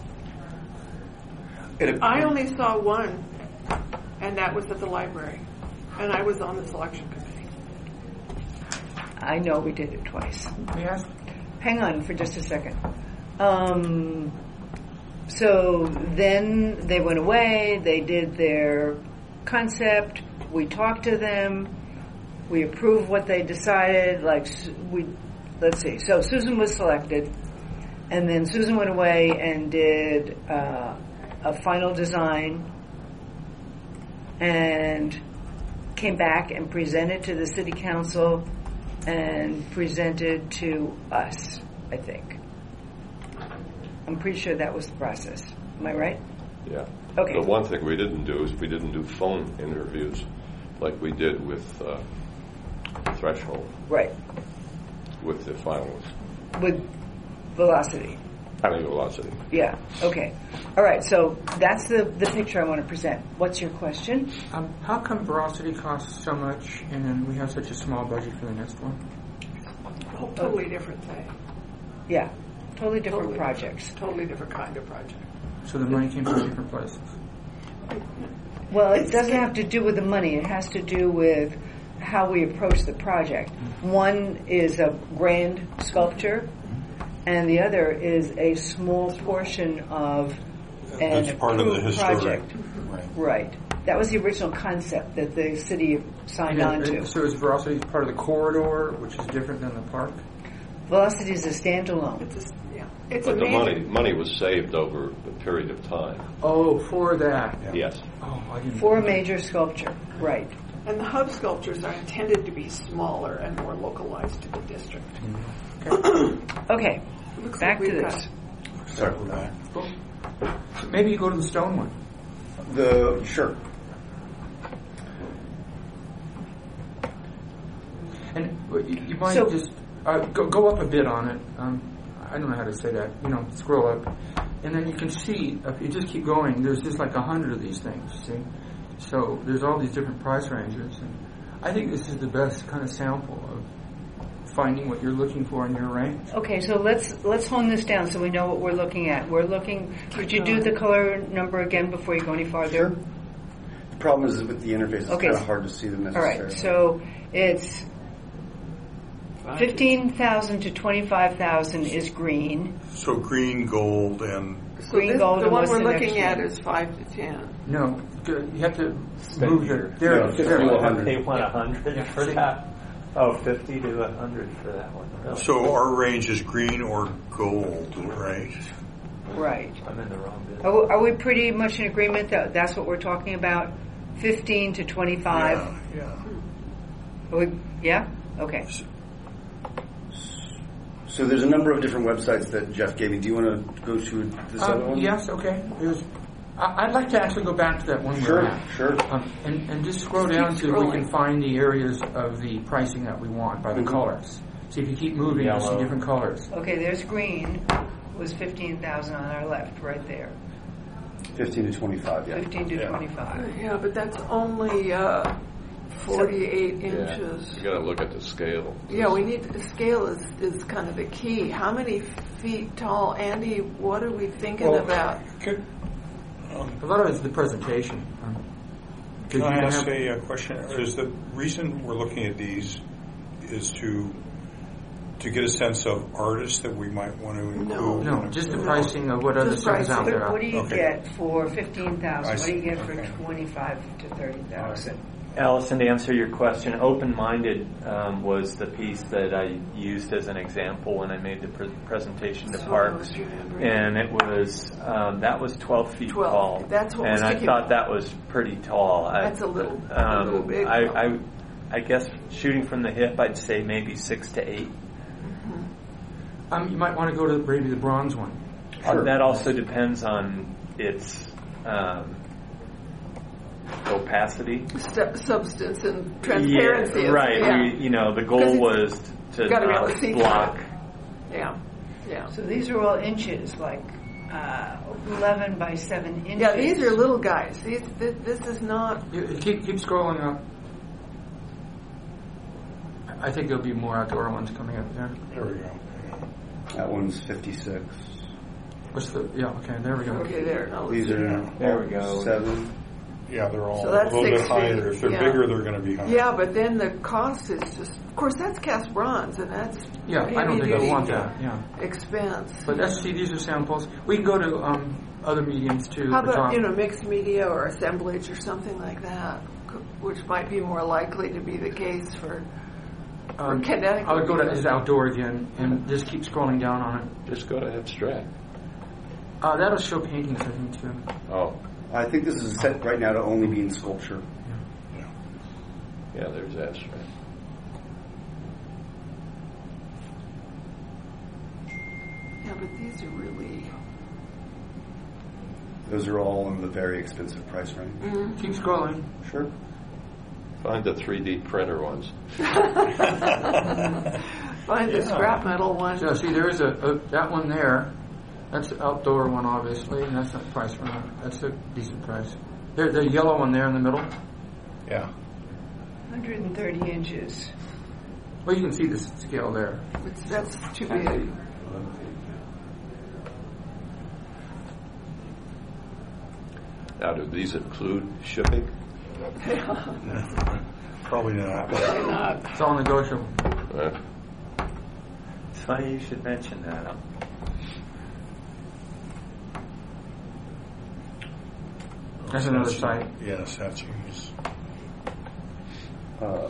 It, I only saw one, and that was at the library, and I was on the selection committee. I know we did it twice. May I ask? Hang on for just a second. Um, so then they went away, they did their concept, we talked to them, we approved what they decided, like we, let's see, so Susan was selected, and then Susan went away and did uh, a final design and came back and presented to the city council and presented to us, I think. I'm pretty sure that was the process. Am I right? Yeah. Okay. The one thing we didn't do is we didn't do phone interviews like we did with uh, Threshold, Right. with the finalists. With Velocity. I mean, Velocity. Yeah. Okay. All right. So that's the, the picture I want to present. What's your question? Um, how come Veracity costs so much and then we have such a small budget for the next one? Oh, totally different thing. Yeah. Totally different Totally projects. different- Totally different kind of project. So the money came from different places. Well, it doesn't have to do with the money. It has to do with how we approach the project. One is a grand sculpture, and the other is a small portion of an That's part of the approved historic. project. Right. Right. That was the original concept that the city signed Yeah, on to. and So is Veracity part of the corridor, which is different than the park? Velocity is a standalone. It's a, yeah. It's But the amazing. money money was saved over a period of time. Oh, for that. Yes. Oh, I didn't. For a major sculpture. Right. And the hub sculptures are intended to be smaller and more localized to the district. Okay. Looks Back like to we've this. got- Sorry. Cool. So maybe you go to the stone one. The sure. And uh, you, you might So- just uh, go, go up a bit on it. Um, I don't know how to say that. You know, scroll up, and then you can see if you just keep going. There's just like a hundred of these things. See, so there's all these different price ranges, and I think this is the best kind of sample of finding what you're looking for in your range. Okay, so let's let's hone this down so we know what we're looking at. We're looking. Could you do the color number again before you go any farther? Sure. The problem is with the interface, it's Okay. kind of hard to see them All necessarily. right, so it's fifteen thousand to twenty-five thousand is green. So green, gold, and So Green, this, gold, the and one what's we're the next looking at one? is five to ten. No, good. You have to Spend move your- the there. No, there. fifty to one They hundred. want a hundred for that. Oh, fifty to a hundred for that one. Really? so our range is green or gold, right? Right. I'm in the wrong bit. Are, we- are we pretty much in agreement that that's what we're talking about? fifteen to twenty-five? Yeah, yeah. Are we, yeah? Okay. So there's a number of different websites that Jeff gave me. Do you want to go to this other Um, one? yes, okay. There's, I, I'd like to actually go back to that one Sure, we're at. sure. Um, and, and just scroll Just down keep to we scrolling. can find the areas of the pricing that we want by the Mhm. colors. See if you keep moving, you'll see Yellow. different colors. Okay, there's green. Was fifteen thousand on our left, right there. fifteen to twenty-five, yeah. fifteen to Yeah. twenty-five. Yeah, but that's only uh, forty-eight Yeah. inches. You got to look at the scale. Yeah, we need the scale is, is kind of the key. How many feet tall, Andy? What are we thinking Well, about? Could, um, A lot of it's the presentation. Um, 'cause Can you I don't ask have- a uh, question? Is the reason we're looking at these is to to get a sense of artists that we might want to include? No, just the pricing of what other Just stuff is out pricing. there. But what do you Okay. get for fifteen thousand? I What do you see. get for Okay. twenty-five to thirty thousand? Allison, to answer your question, Open-Minded um, was the piece that I used as an example when I made the pre- presentation to So Parks, I was remembering. and it was um, that was twelve feet twelve. tall. That's what and was I sticking- thought that was pretty tall. I- That's a little- um, a little big, I, though. I, I guess shooting from the hip, I'd say maybe six to eight. Um, you might want to go to maybe the bronze one. Uh, that also depends on its um, opacity. Stu- substance and transparency. Yeah, is- right. Yeah. We, you know, the Because goal it's- was to you gotta be able not to see block. through yeah. Yeah. So these are all inches, like uh, eleven by seven inches. Yeah, these are little guys. These, this, this is not. You, you keep keep scrolling up. I think there'll be more outdoor ones coming up there. There we go. That one's fifty-six. What's the? Yeah. Okay. There we go. Okay, there. No, These are There we go. seven. Yeah, they're all So a that's little bit six higher. feet, If they're yeah. bigger, they're going to be higher. Yeah, but then the cost is just. Of course, that's cast bronze, and that's Yeah. I don't think I heavy-duty want that. Yeah. expense. But that's see, these are samples. We can go to um, other mediums too. How at the about top. you know mixed media or assemblage or something like that, c- which might be more likely to be the case for. Um, kinetic I would go to media. is outdoor again and just keep scrolling down on it. Just go to abstract. Uh, that'll show paintings, I think, too. Oh, I think this is set right now to only be in sculpture. Yeah, there's asphalt. Yeah, but these are really. Those are all in the very expensive price range. Mm-hmm. Keep scrolling. Sure. Find the three D printer ones. Find the scrap metal one. So see, there's a, a that one there. That's the outdoor one, obviously, and that's not price for that. That's a decent price. There, the yellow one there in the middle. Yeah. one hundred thirty inches. Well, you can see the scale there. It's, that's too big. Now, do these include shipping? Probably not. It's all negotiable. Uh, It's funny you should mention that. That's another site. Yes, that's used. Uh,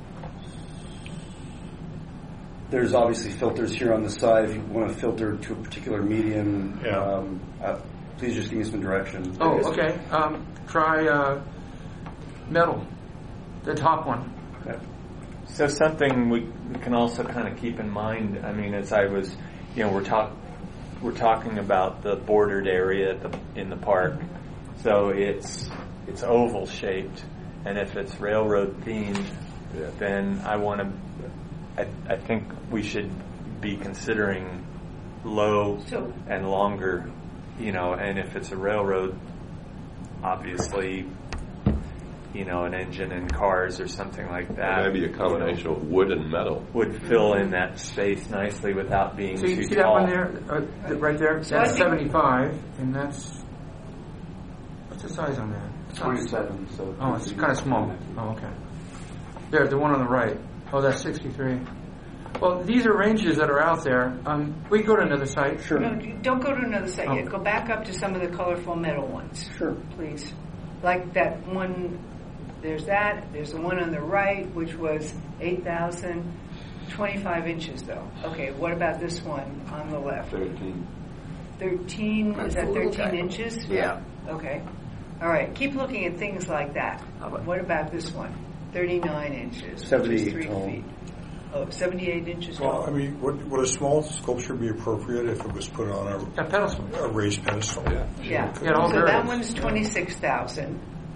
there's obviously filters here on the side. If you want to filter to a particular medium, Yeah. um, uh, please just give me some direction. Oh, okay. Um, try uh, metal, the top one. Okay. So something we, we can also kind of keep in mind. I mean, as I was, you know, we're talk we're talking about the bordered area at the, in the park. So it's it's oval shaped, and if it's railroad themed, Yeah. then I want to. I, I think we should be considering low So- and longer, you know. And if it's a railroad, obviously, you know, an engine and cars or something like that. Maybe a combination you know, of wood and metal. would fill in that space nicely without being So too you see that tall. one there, uh, th- right there? So I That's think- seventy-five, and that's what's the size on that? It's not- twenty-seven. So Oh, it's kind of small. Oh, okay. There, the one on the right. Oh, that's sixty-three. Well, these are ranges that are out there. Um, we can go to another site. Sure. No, you don't go to another site Oh. yet. Go back up to some of the colorful metal ones, Sure. please. Like that one, there's that. There's the one on the right, which was eight thousand, twenty-five inches though. Okay, what about this one on the left? Thirteen. thirteen, That's is that a little thirteen guy. inches? Yeah. Okay. All right, keep looking at things like that. How about- What about this one? thirty-nine inches, which is seventy-eight three tall. feet. Oh, seventy-eight inches Well, tall. I mean, would, would a small sculpture be appropriate if it was put on Yeah, pedestal. a, a raised pedestal? Yeah. Yeah. Yeah, all So that various. one's twenty-six thousand.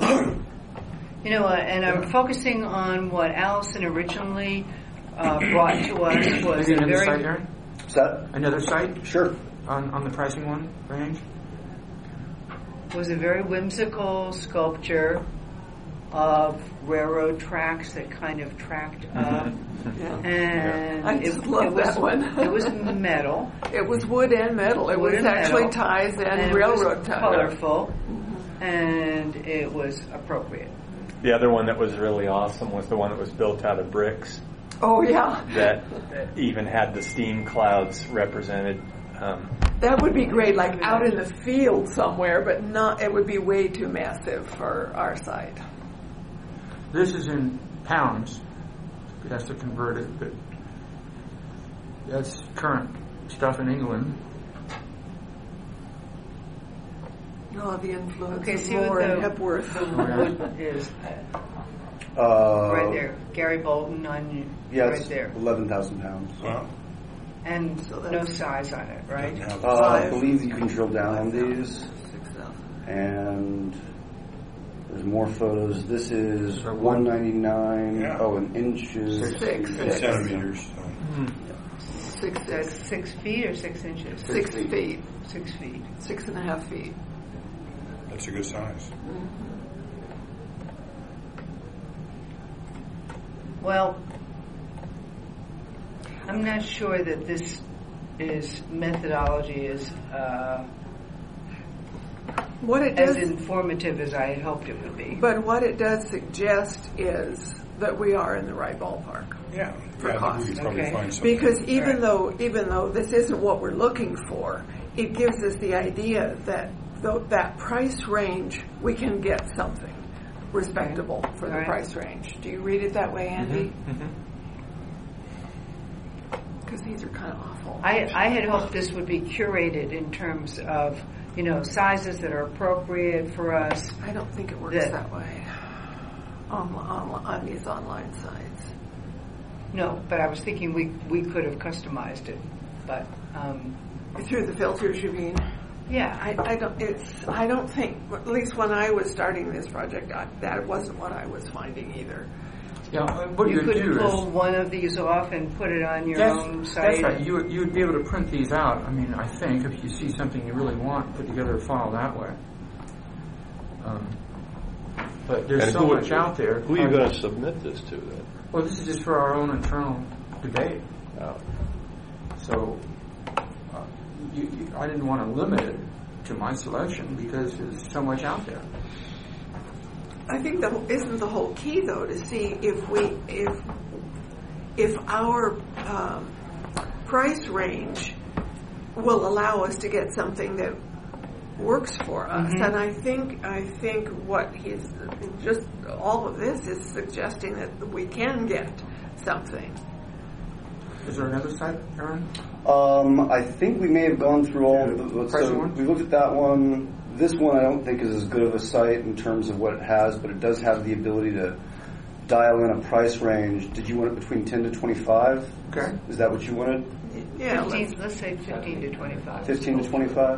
You know, uh, and I'm focusing on what Allison originally uh, brought to us was Maybe a another site, very Aaron? Is that? Another site Sure. on, on the pricing one range? was a very whimsical sculpture of railroad tracks that kind of tracked up, Yeah. and I it, just love it was that one. it was metal. It was wood and metal. It Wood was and actually metal. ties and, and railroad it was ties. colorful, and it was appropriate. The other one that was really awesome was the one that was built out of bricks Oh yeah, that even had the steam clouds represented. Um, that would be great. Like out in the field somewhere, but not. It would be way too massive for our site. This is in pounds. It has to convert it, but that's current stuff in England. Oh, the influence Okay, of see what Moore and the, Hepworth. the wood is Uh, right there. Gary Bolton on Yeah, right it's there, eleven thousand pounds. Well, and So no that's- size on it, right? doesn't have- Uh, I Five. believe you can drill down on these, Six thousand. and there's more photos. This is So one ninety-nine. Yeah. Oh, in inches. Six. in Six. centimeters. So. Six, That's six, six feet or six inches? six feet, Six feet. six and a half feet. That's a good size. Well, I'm not sure that this is methodology is uh, What it as does, informative as I had hoped it would be. but what it does suggest is that we are in the right ballpark. Yeah. For yeah, I think cost. we could probably Okay. find something. Because even Right. though even though this isn't what we're looking for, it gives us the idea that though that price range we can get something respectable for the Right. price range. Do you read it that way, Andy? mhm. Because these are kind of awful. I, I had hoped this would be curated in terms of, you know, sizes that are appropriate for us. I don't think it works That- that way. on, on, on these online sites. No, but I was thinking we we could have customized it, but um, Through the filters, you mean? yeah, I, I don't. It's. I don't think. At least when I was starting this project, I, that wasn't what I was finding either. Yeah, uh, what you you would could do pull is one of these off and put it on your that's, own that's site. right. You would, you would be able to print these out. I mean, I think if you see something you really want, put together a file that way. Um, but there's And so who would- much out there. Who are you going to submit this to then? Well, this is just for our own internal debate. Oh. So uh, you, you, I didn't want to limit it to my selection because there's so much out there. I think the whole- isn't the whole key though to see if we if if our um, price range will allow us to get something that works for us. Mm-hmm. And I think I think what he's just all of this is suggesting that we can get something. Is there another site, Aaron? Um, I think we may have gone through all of the. Present So one? we looked at that one. This one I don't think is as good of a site in terms of what it has, but it does have the ability to dial in a price range. Did you want it between ten to twenty-five? Okay. Is that what you wanted? Yeah, fifteen, let's, let's say fifteen to twenty-five. fifteen to twenty-five?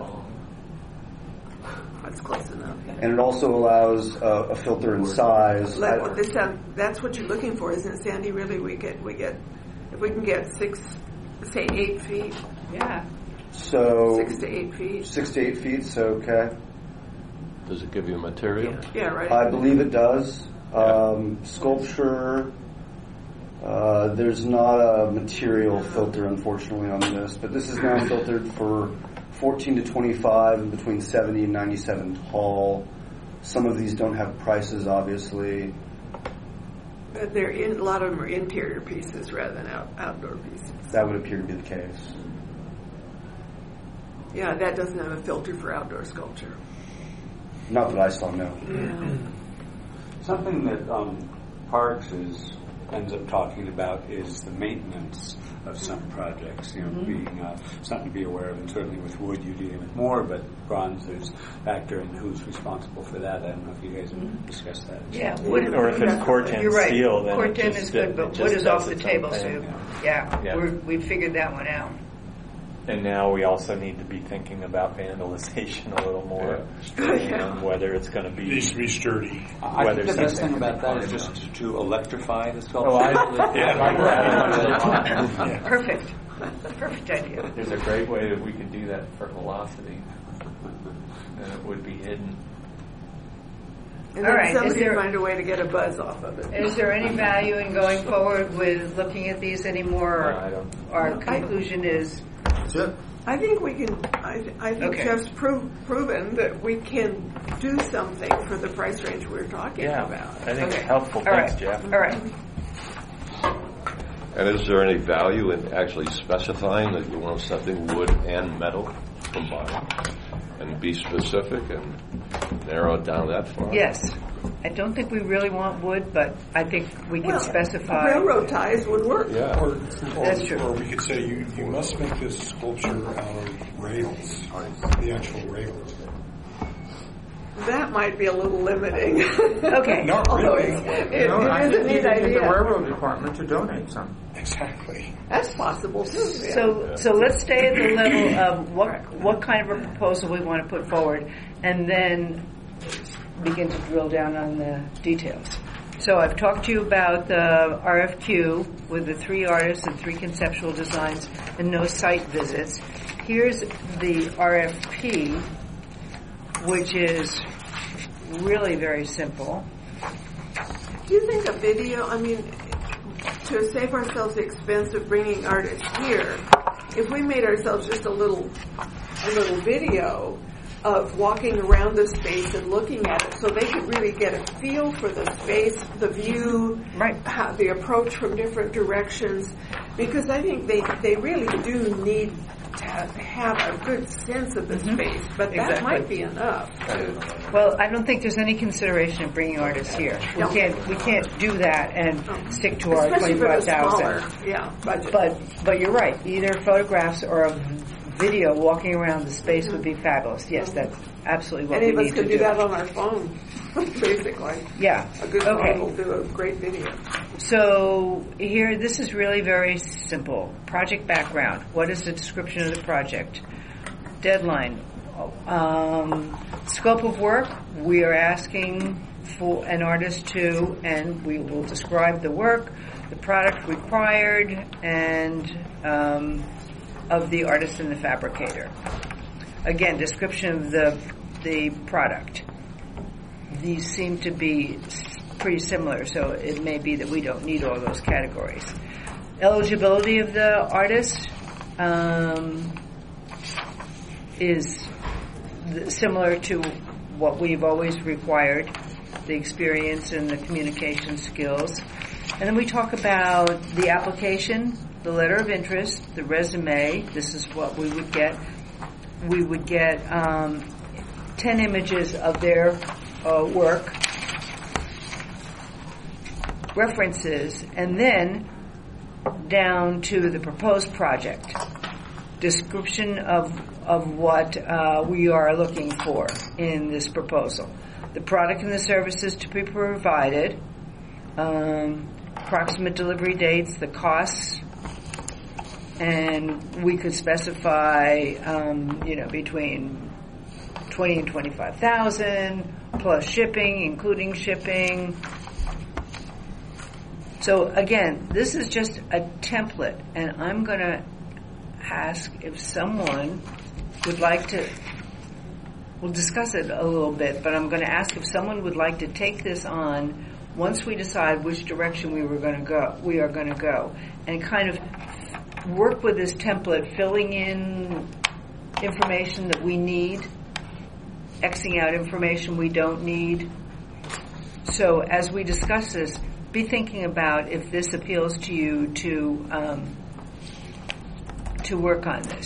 that's close enough. And it also allows uh, a filter in size. Let, I- this, um, that's what you're looking for, isn't it, Sandy? Really, we get we get if we can get six, say eight feet, Yeah. So six to eight feet. six to eight feet, so okay. Does it give you material? Yeah, right. I believe it does. Um, sculpture, uh, there's not a material filter, unfortunately, on this, but this is now filtered for fourteen to twenty-five and between seventy and ninety-seven tall. Some of these don't have prices, obviously. But they're in, a lot of them are interior pieces rather than out, outdoor pieces. That would appear to be the case. Yeah, that doesn't have a filter for outdoor sculpture. Not that I saw, no. Yeah. Something that um, Parks is ends up talking about is the maintenance of some projects, you know, Mm-hmm. being uh, something to be aware of, and certainly with wood you're dealing with more, but bronze there's factor in who's responsible for that. I don't know if you guys have discussed that. Yeah, wood, Or if it's Corten you're right. steel, then it Corten just- is good, it but just wood is does off the its own table, thing. Sue. Yeah. Yeah, Yeah. We're, we figured that one out. And now we also need to be thinking about vandalization a little more, and whether it's going to It needs be. to be sturdy. I Whether think the best something thing about can that be is carved just to electrify the sculpture. Oh, I, yeah, Yeah. Perfect. Perfect idea. There's a great way that we could do that for velocity, and it would be hidden. And All then right, is somebody there- find a way to get a buzz off of it. Is there any value in going forward with looking at these anymore? No, I don't. Our No, I- conclusion is, That's it. I think we can. I, th- I think Okay. Jeff's prov- proven that we can do something for the price range we're talking Yeah, about. I think Okay. it's helpful. all Thanks, right, Jeff. all right. And is there any value in actually specifying that you want something wood and metal combined? And be specific and narrow it down that far? Yes. I don't think we really want wood, but I think we can Well, specify. railroad ties would work. Yeah. Or, or, That's true. or we could say you, you must make this sculpture out of rails, the actual rails. That might be a little limiting. Okay. Not Although really. it's, it, No, I it is a think you neat can get the idea. railroad department to donate some. Exactly. That's possible too. Yeah. So, so let's stay at the level of what what kind of a proposal we want to put forward, and then begin to drill down on the details. So I've talked to you about the R F Q with the three artists and three conceptual designs and no site visits. Here's the R F P, which is really very simple. Do you think a video, I mean, to save ourselves the expense of bringing artists here, if we made ourselves just a little, a little video of walking around the space and looking at it, so they could really get a feel for the space, the view, Right. how, the approach from different directions, because I think they, they really do need to have a good sense of the space, but that Exactly. might be enough. To, Well, I don't think there's any consideration of bringing artists here. We No. can't we can't do that and stick to our especially for twenty-five the smaller, thousand. yeah, budget. But but you're right. Either photographs or a video walking around the space would be fabulous. Yes, that's absolutely what Any we of us need to can do. do that on our phone, basically. Yeah. A good Okay. phone will do a great video. So here, this is really very simple. Project background. What is the description of the project? Deadline. Um, scope of work. We are asking for an artist to, and we will describe the work, the product required, and um, of the artist and the fabricator. Again, description of the the product. These seem to be pretty similar, so it may be that we don't need all those categories. Eligibility of the artist um, is th- similar to what we've always required, the experience and the communication skills. And then we talk about the application, the letter of interest, the resume. This is what we would get. We would get um, ten images of their uh, work, references, and then down to the proposed project. Description of of what uh, we are looking for in this proposal. The product and the services to be provided, um, approximate delivery dates, the costs, and we could specify, um, you know, between twenty and twenty-five thousand plus shipping, including shipping. So again, this is just a template, and I'm going to ask if someone would like to. We'll discuss it a little bit, but I'm going to ask if someone would like to take this on once we decide which direction we were going to go. We are going to go, and kind of work with this template, filling in information that we need, Xing out information we don't need. So as we discuss this, be thinking about if this appeals to you to um, to work on this.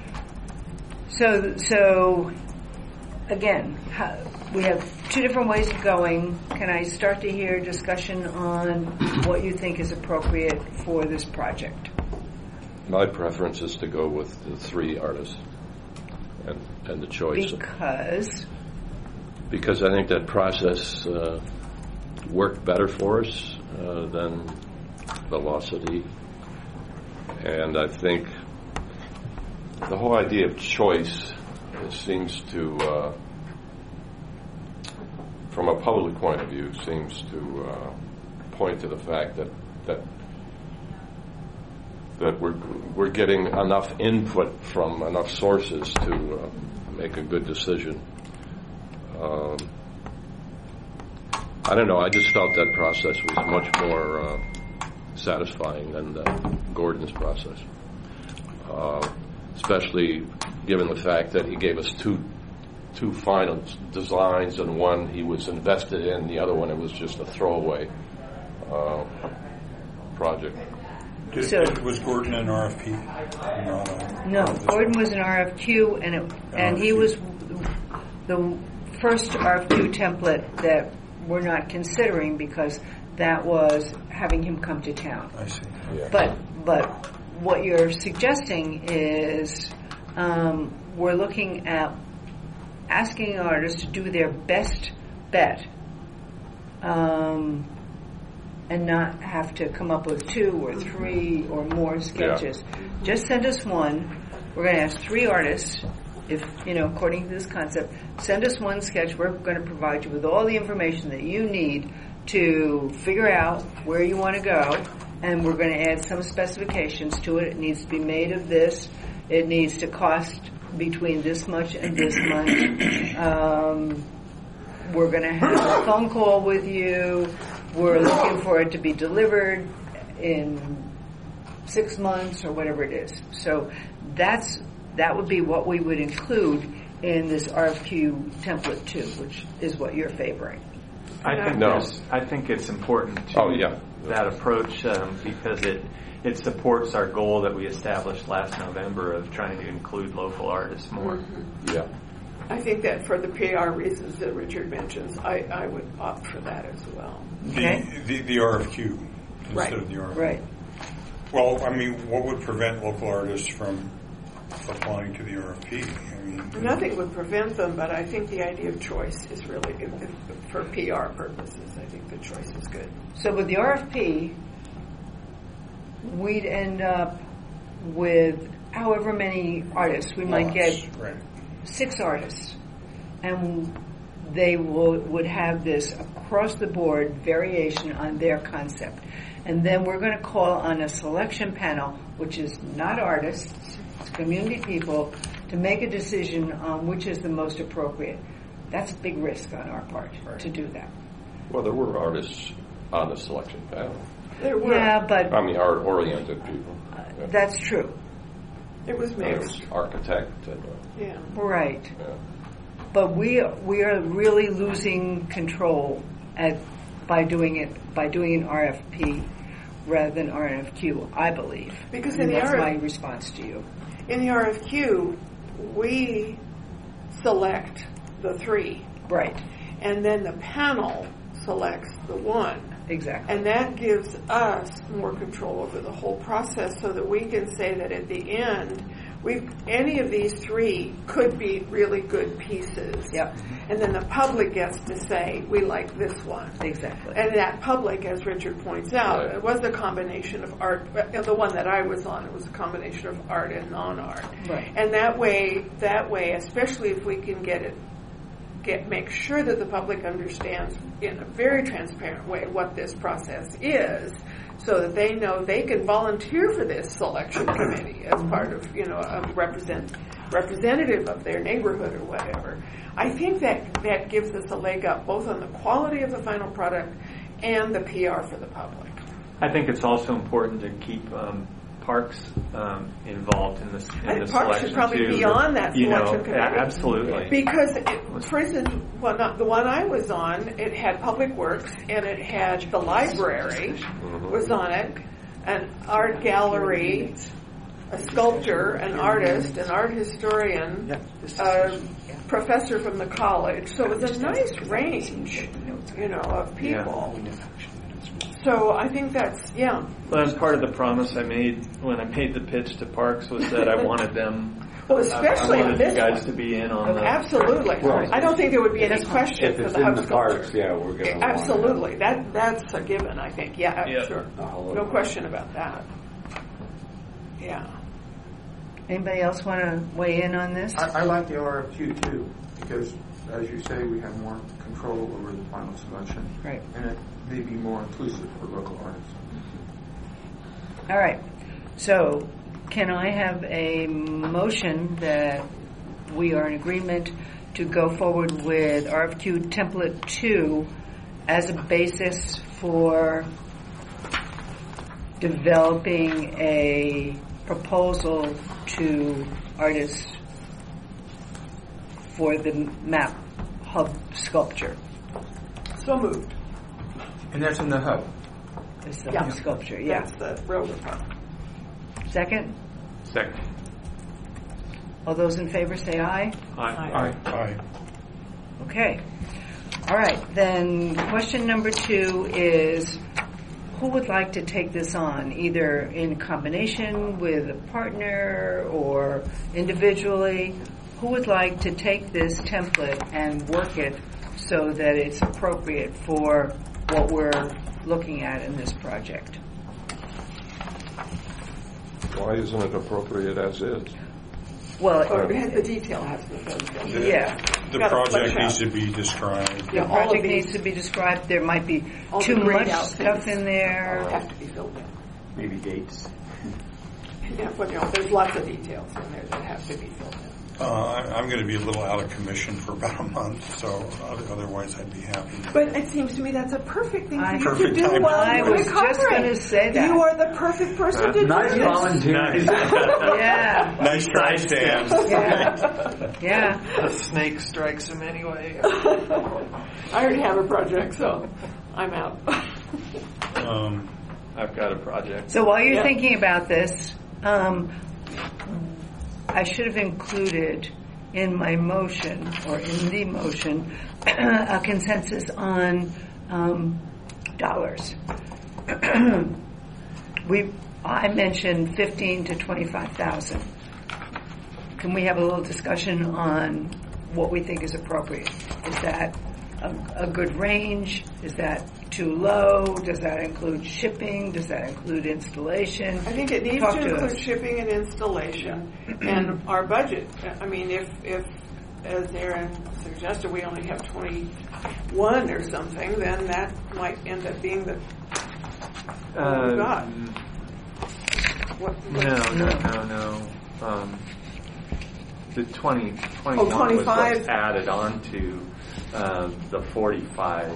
So so. Again, we have two different ways of going. Can I start to hear discussion on what you think is appropriate for this project? My preference is to go with the three artists and, and the choice. Because? Because I think that process uh, worked better for us uh, than Velocity. And I think the whole idea of choice seems to, uh, from a public point of view, seems to uh, point to the fact that that that we're we're getting enough input from enough sources to uh, make a good decision. Um, I don't know. I just felt that process was much more uh, satisfying than uh, Gordon's process. Uh, especially given the fact that he gave us two two final designs, and one he was invested in, the other one it was just a throwaway uh, project. Did, So- did- was Gordon an R F P? No, No, Gordon was an R F Q, and it, and he was the first R F Q template that we're not considering because that was having him come to town. I see. Yeah. But but what you're suggesting is um, we're looking at asking artists to do their best bet, um, and not have to come up with two or three or more sketches. Just send us one. We're going to ask three artists, if you know, according to this concept, send us one sketch. We're going to provide you with all the information that you need to figure out where you want to go, and we're going to add some specifications to it. It needs to be made of this. It needs to cost between this much and this much. Um, we're going to have a phone call with you. We're looking for it to be delivered in six months or whatever it is. So that's that would be what we would include in this R F Q template two, which is what you're favoring. I think No. there's- I think it's important to Oh, yeah. that approach um, because it it supports our goal that we established last November of trying to include local artists more. Mm-hmm. Yeah. I think that for the P R reasons that Richard mentions, I, I would opt for that as well. Okay. The, the, the R F Q instead Right. of the R F Q. Right. Well, I mean, what would prevent local artists from applying to the R F P. I mean, Nothing would prevent them, but I think the idea of choice is really, if, if, for P R purposes, I think the choice is good. So with the R F P, we'd end up with however many artists. We might get right. six artists, and they will, would have this across-the-board variation on their concept. And then we're going to call on a selection panel, which is not artists, it's community people, to make a decision on which is the most appropriate. That's a big risk on our part Right. to do that. Well, there were artists on the selection panel. There were. Yeah, but I mean, art-oriented people. Yeah. that's true. It was There mixed. was architect and, uh, Yeah. Right. yeah. But we we are really losing control at by doing it by doing an R F P rather than R F Q, I believe. Because And in the that's R F my response to you. In the R F Q, we select the three, Right. and then the panel selects the one. Exactly. And that gives us more control over the whole process so that we can say that at the end, we any of these three could be really good pieces. Yep. And then the public gets to say, we like this one. Exactly. And that public, as Richard points out, Right. it was a combination of art. uh, The one that I was on, it was a combination of art and non-art. Right. And that way, that way, especially if we can get it, get make sure that the public understands in a very transparent way what this process is, so that they know they can volunteer for this selection committee as part of, you know, a represent representative of their neighborhood or whatever. I think that that gives us a leg up both on the quality of the final product and the P R for the public. I think it's also important to keep um, parks um, involved in this in I the think parks should selection probably too. be on that you know, selection committee. a- absolutely. Because, it, for instance, well, not, the one I was on, it had Public Works and it had the library was on it, an art gallery, a sculptor, an artist, an art historian, a professor from the college. So it was a nice range, you know, of people. So I think that's, yeah. Well, that's part of the promise I made when I made the pitch to parks was that I wanted them. Well, I- especially I on wanted this you guys one. to be in on Oh, the. absolutely. Right. I don't think there would be any question If for it's the in house the sculptor. parks, yeah, we're going to Absolutely. That that's a given, I think. Yeah, Yeah. sure. Oh, No question about that. Yeah. Anybody else want to weigh in on this? I, I like the R F Q too, because as you say, we have more control over the final selection. Right. And it may be more inclusive for local artists. All right. So, can I have a motion that we are in agreement to go forward with R F Q Template two as a basis for developing a proposal to artists for the map hub sculpture? So moved. And that's in the hub. It's the Yeah. hub sculpture, yeah. That's the railroad part. Second? Second. All those in favor say aye. Aye. Aye. Okay. All right. Then question number two is, who would like to take this on, either in combination with a partner or individually? Who would like to take this template and work it so that it's appropriate for what we're looking at in this project? Why isn't it appropriate as is? Well, Oh, it has the detail has to be. The- yeah. The Gotta flesh project out. needs to be described. Yeah, The all of project these needs to be described. There might be all too the grayed much out stuff things in there. have to be filled in. Maybe dates. Yeah, but you know, there's lots of details in there that have to be filled in. Uh, I- I'm going to be a little out of commission for about a month, so oth- otherwise I'd be happy. But it seems to me that's a perfect thing I- for you Perfect to do time. while I you're was just recovering. gonna say that. You are the perfect person to Nice do this. volunteering. Yeah. Nice try, Stan. Yeah. Yeah. The snake strikes him anyway. I already have a project, so I'm out. Um, I've got a project. So while you're Yeah. thinking about this, um, I should have included in my motion, or in the motion, a consensus on um, dollars. we, I mentioned fifteen to twenty-five thousand. can we have a little discussion on what we think is appropriate? Is that a, a good range? Is that too low? Does that include shipping? Does that include installation? I think it needs Talk to to include us. shipping and installation and our budget. I mean, if, if, as Aaron suggested, we only have twenty-one or something, then that might end up being the, what Uh, we've got. What, what, No, no, no, no. Um, the twenty, twenty-one was twenty-five. what's added on to uh, the forty-five.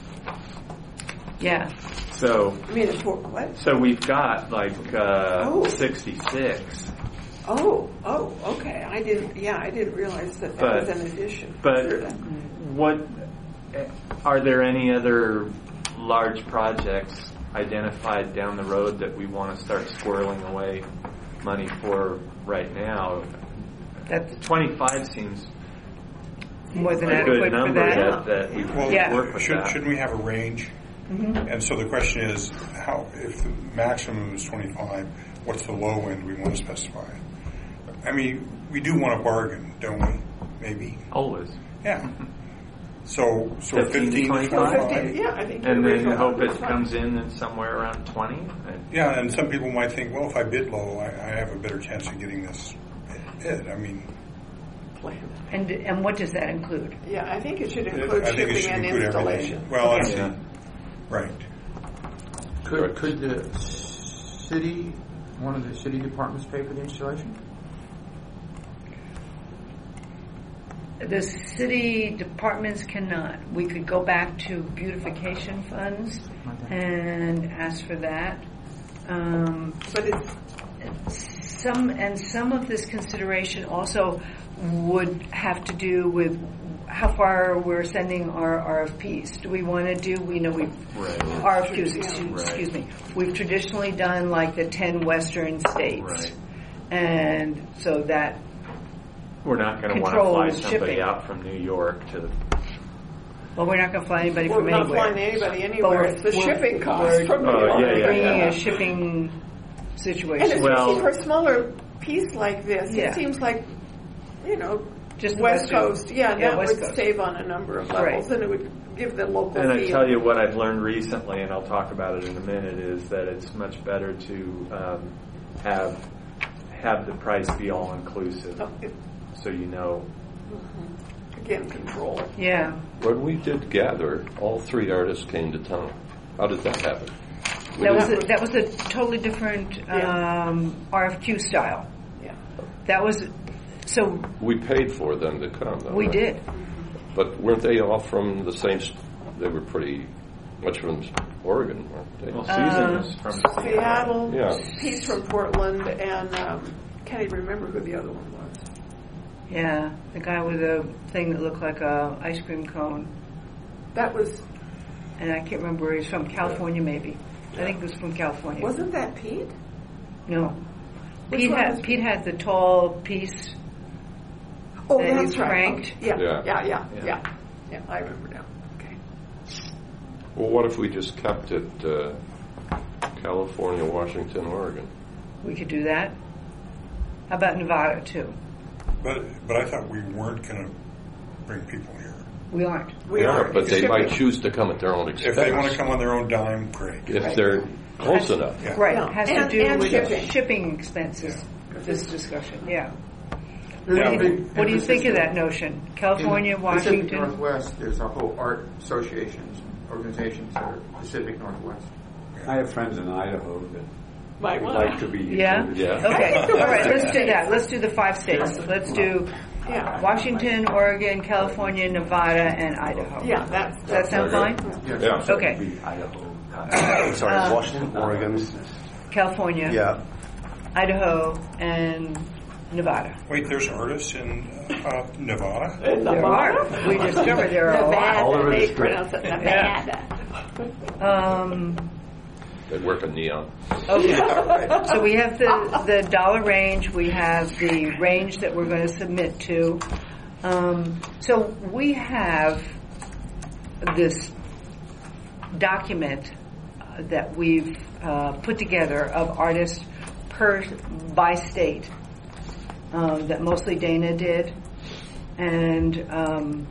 Yeah. So, I mean, it's for, what? so we've got like uh, Oh. sixty-six. Oh, oh, okay. I didn't, yeah, I didn't realize that that But- was an addition. But Sure, that- what are there any other large projects identified down the road that we want to start squirreling away money for right now? That's twenty-five seems more than a adequate good for number that. that, that we Well, can Yeah. work with should, that. shouldn't we have a range? And so the question is, how if the maximum is twenty-five, what's the low end we want to specify? I mean, we do want a bargain, don't we? Maybe. Always. Yeah. So, so fifteen to fifteen to twenty-five? twenty-five. Yeah, I think. And you're then right. hope it comes in at somewhere around twenty. Yeah, and some people might think, well, if I bid low, I, I have a better chance of getting this bid. I mean, And and what does that include? Yeah, I think it should it- include I think it shipping should and include installation. everything. Well, let's Yeah. see. Right. Could, could the city, one of the city departments pay for the installation? The city departments cannot. We could go back to beautification funds and ask for that. Um, But it's, some and some of this consideration also would have to do with how far we're sending our R F Ps. Do we want to do? We know we Right. R F Qs. Excuse, Right. excuse me. We've traditionally done like the ten western states, Right. and so that. We're not going to want to Control fly somebody shipping. out from New York to. Well, we're not going to fly anybody we're from not anywhere. flying anybody But anywhere. we're- It's the we're- shipping costs we're- from New Oh, York. yeah, yeah, bringing yeah. a shipping And situation. especially Well- for a smaller piece like this, Yeah. it seems like, you know, Just the West Western- Coast, yeah, yeah, that West would Coast. save on a number of Right. levels, and it would give the local And I feel. tell you what I've learned recently, and I'll talk about it in a minute, is that it's much better to um, have have the price be all inclusive, Oh, it- so you know. Again, control. Yeah. When we did gather, all three artists came to town. How did that happen? We That was didn't- a, that was a totally different Yeah. um, R F Q style. Yeah. That was so we paid for them to come, though, we right? did. But weren't they all from the same? s- They were pretty much from Oregon, weren't they? Well, Susan was from Seattle. Seattle, Yeah. Pete's from Portland, and um, can't even remember who the other one was. Yeah, the guy with a thing that looked like a ice cream cone, That was, and I can't remember where he's from. California, maybe. I think it was from California. wasn't that Pete? No. Which Pete one had was- Pete had the tall piece. Oh, That that's you right. cranked? Yeah, Yeah. yeah, yeah, yeah, Yeah. yeah, yeah. I remember now. Okay. Well, what if we just kept it uh, California, Washington, Oregon? We could do that. How about Nevada too? But but I thought we weren't going to bring people here. We aren't. We yeah, are but they shipping. might choose to come at their own expense. If they want to come on their own dime, great. if they're close enough. Yeah. Right. Yeah. It has And- to do and with shipping. shipping expenses. This discussion. Yeah. There's Yeah. a big What do you emphasis think of in- that notion? California, in the Pacific Washington. Northwest, there's a whole art associations, organizations that are Pacific Northwest. I have friends in Idaho that Might would want like to be Yeah? included. Yeah. Okay. All right. Let's do that. Let's do the five states. Let's do Yeah. Washington, Oregon, California, Nevada, and Idaho. Yeah, that's, Does that sound Okay. fine? Yes. Yeah. so Okay. it'd be Idaho. I'm sorry, Uh, Washington, Oregon. California, Yeah. Idaho, and Nevada. Wait, there's artists in uh, Nevada? There are. We discovered there are a lot. All over Nevada, the they state. pronounce it Nevada. Um, They work in neon. okay. So we have the, the dollar range. We have the range that we're going to submit to. Um, so we have this document uh, that we've uh, put together of artists per by state. um, that mostly Dana did, and um,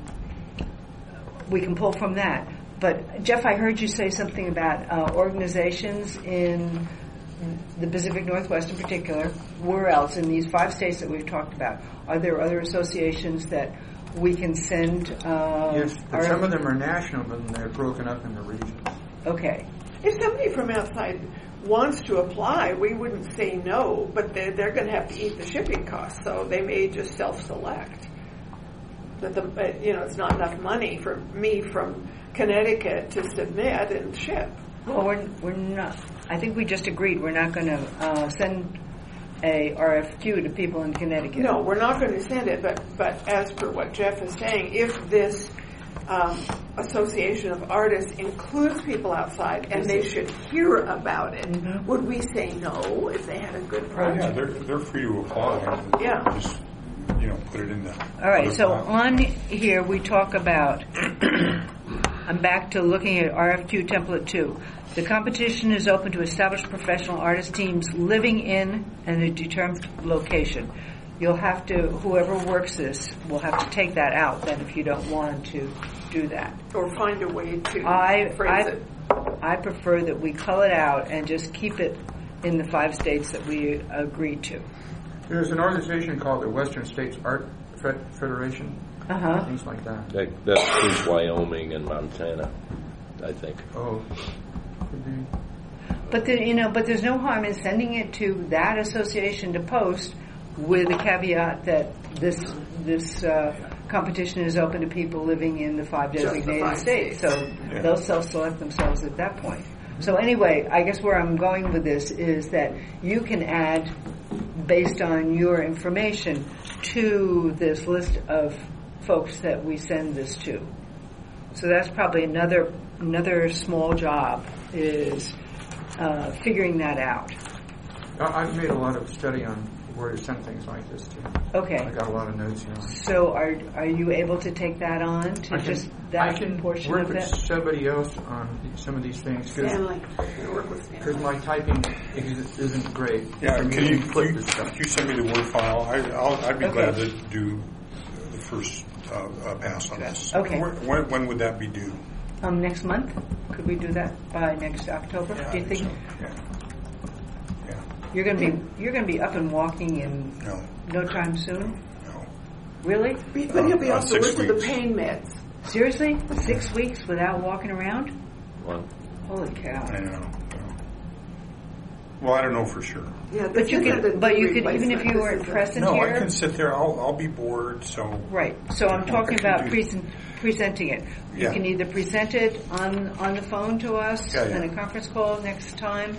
we can pull from that. But Jeff, I heard you say something about uh, organizations in the Pacific Northwest in particular. Where else in these five states that we've talked about? Are there other associations that we can send? Uh, yes, but our, some of them are national, but they're broken up into regions. Okay. If somebody from outside wants to apply, we wouldn't say no, but they're, they're going to have to eat the shipping costs, so they may just self-select. That the uh, you know it's not enough money for me from Connecticut to submit and ship. Well, we're we're not. I think we just agreed we're not going to uh, send a R F Q to people in Connecticut. No, we're not going to send it. But but as per what Jeff is saying, if this um, association of artists includes people outside and they should hear about it, mm-hmm. would we say no if they had a good Oh, project? yeah, they're, they're free to apply. Yeah. Just, you know, put it in the... All right, other so file. on here we talk about, I'm back to looking at R F Q template two. The competition is open to established professional artist teams living in and a determined location. You'll have to, whoever works this, will have to take that out then if you don't want to do that. Or find a way to I, phrase I, it. I prefer that we cull it out and just keep it in the five states that we agreed to. There's an organization called the Western States Art Federation, Uh-huh. things like that. That, that includes Wyoming and Montana, I think. Oh, could be. But there, you know, but there's no harm in sending it to that association to post with a caveat that this this uh, competition is open to people living in the five Just the designated five states. So Yeah. they'll self-select themselves at that point. So anyway, I guess where I'm going with this is that you can add, based on your information, to this list of folks that we send this to. So that's probably another another small job is uh, figuring that out. I- I've made a lot of study on where to send things like this to. Okay. I got a lot of notes here. So are are you able to take that on to I can, just that I can portion work of with it? somebody else on some of these things Stanley. You work with Stanley. because my typing is- isn't great. Yeah, For me can to you, put you, this stuff. could you send me the Word file? I, I'll, I'd be Okay. glad to do the first uh, uh, pass on this. Okay. When, when, when would that be due? Um, next month? Could we do that by next October? Yeah, do you I think so. Yeah. Yeah. you're going to be you're going to be up and walking in No. no time soon? No. Really? But he'll be Uh, off the six list of the weeks. pain meds. Seriously? Six weeks without walking around? Well, Holy cow! I know. no. Well, I don't know for sure. Yeah, But this you isn't could, a but you could, even if replacement. you This weren't is a- present No, here. I can sit there. I'll, I'll be bored. So Right. So I'm talking I can about do- present, presenting it. You Yeah. can either present it on on the phone to us Yeah, yeah. in a conference call next time,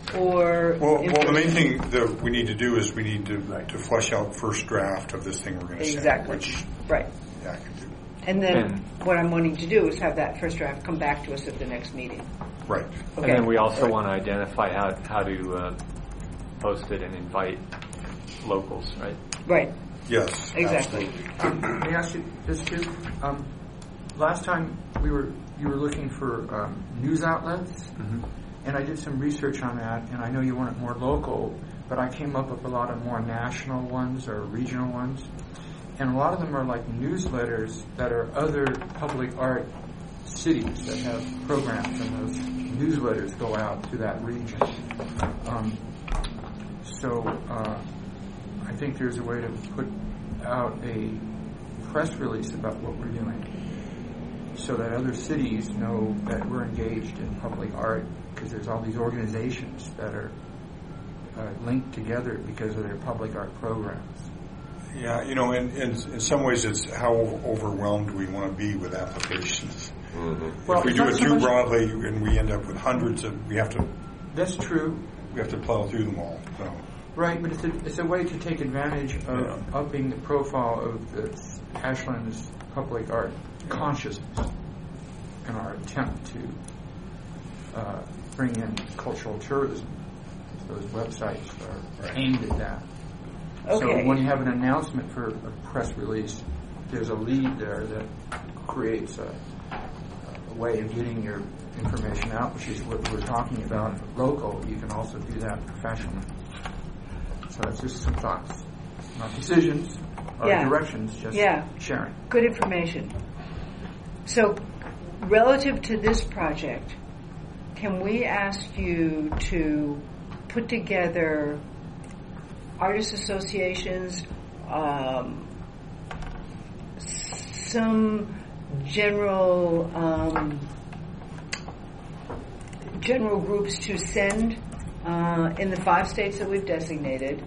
or Well, in well, the main person. thing that we need to do is we need to to flesh out first draft of this thing we're going to send. Exactly. Which Right. yeah, I can do. And then And- what I'm wanting to do is have that first draft come back to us at the next meeting. Right. Okay. And then we also All right. want to identify how, how to uh, post it and invite locals, right? Right. Yes. Exactly. absolutely. Let me ask you this too. Um, last time we were, you were looking for um, news outlets, and I did some research on that. And I know you want it more local, but I came up with a lot of more national ones or regional ones, and a lot of them are like newsletters that are other public art cities that have programs, and those newsletters go out to that region. Um, so. Uh, I think there's a way to put out a press release about what we're doing so that other cities know that we're engaged in public art, because there's all these organizations that are uh, linked together because of their public art programs. Yeah, you know, in, in in some ways, it's how overwhelmed we want to be with applications. mhm. Well, if we it's do not it so too much- broadly, and we end up with hundreds of, we have to That's true, we have to plow through them all. So. right, but it's a, it's a way to take advantage of Yeah. upping the profile of the Ashland's public art consciousness in our attempt to uh, bring in cultural tourism. Those websites are Right. aimed at that. Okay. So when you have an announcement for a press release, there's a lead there that creates a, a way of getting your information out, which is what we're talking about. Local, you can also do that professionally. So that's just some thoughts. not decisions or Yeah. directions, just Yeah. sharing. Good information. So, relative to this project, can we ask you to put together artist associations, um, some general um, general groups to send uh, in the five states that we've designated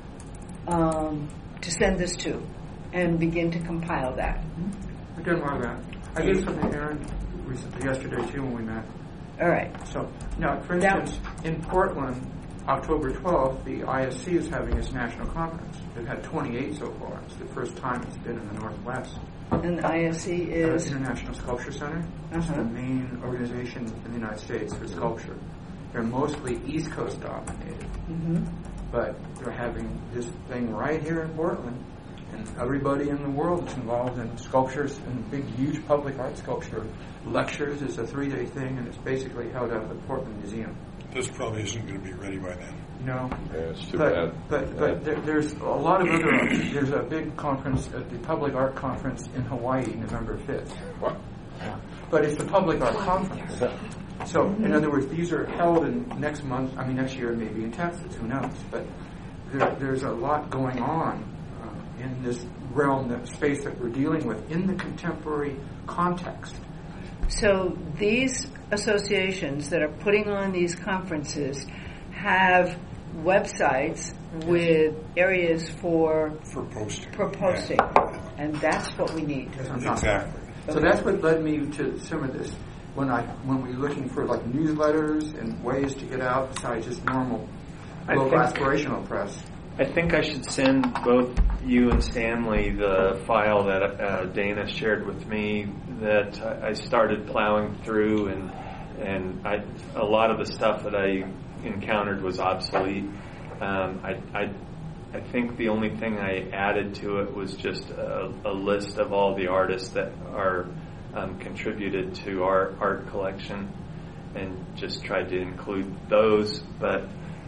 um, to send this to, and begin to compile that. We've done more of that. I did something to Aaron recently, yesterday too, when we met. All right. So, now, for That- instance, in Portland, October twelfth, the I S C is having its national conference. They've had twenty-eight so far. It's the first time it's been in the Northwest. And the I S C Uh, is International Sculpture Center. It's Uh-huh. the main organization in the United States for sculpture. They're mostly East Coast dominated, mhm. but they're having this thing right here in Portland, and everybody in the world is involved in sculptures and big, huge public art sculpture. Lectures is a three-day thing, and it's basically held out at the Portland Museum. This probably isn't going to be ready by then. No, Yeah, it's too but bad. but but there, there's a lot of other. There's a big conference at the Public Art Conference in Hawaii, November fifth. What? But it's the Public Art Conference. So, in other words, these are held in next month. I mean, next year maybe in Texas. Who knows? But there, there's a lot going on uh, in this realm, that space that we're dealing with in the contemporary context. So these associations that are putting on these conferences have websites with areas for For posting. for posting, Yeah. and that's what we need. That's what I'm talking about. Exactly. So that's what led me to some of this. When I when we were looking for like newsletters and ways to get out besides just normal I local think- aspirational press. I think I should send both you and Stanley the file that uh, Dana shared with me that I I started plowing through, and and I, a lot of the stuff that I encountered was obsolete. Um, I, I I think the only thing I added to it was just a, a list of all the artists that are um, contributed to our art collection, and just tried to include those, but.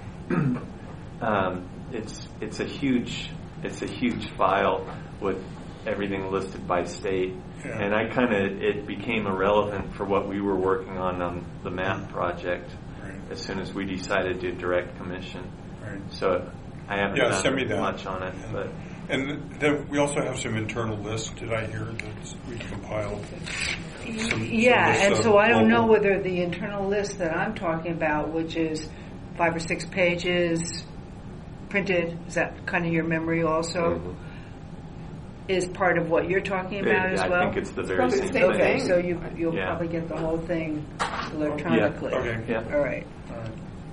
um, It's it's a huge it's a huge file with everything listed by state, Yeah. and I kind of it became irrelevant for what we were working on on the map project. Right. As soon as we decided to direct commission, Right. so I haven't Yeah, done send me that. much on it, but And then we also have some internal lists, did I hear, that we compiled? Some- Yeah, some and lists so of I don't know local- whether the internal list that I'm talking about, which is five or six pages printed, is that kind of your memory also? Mhm. Is part of what you're talking about as I well? think it's the very probably same the same thing. Okay, thing. so you, you'll Yeah. probably get the whole thing electronically. Okay. Yeah. All right. All right.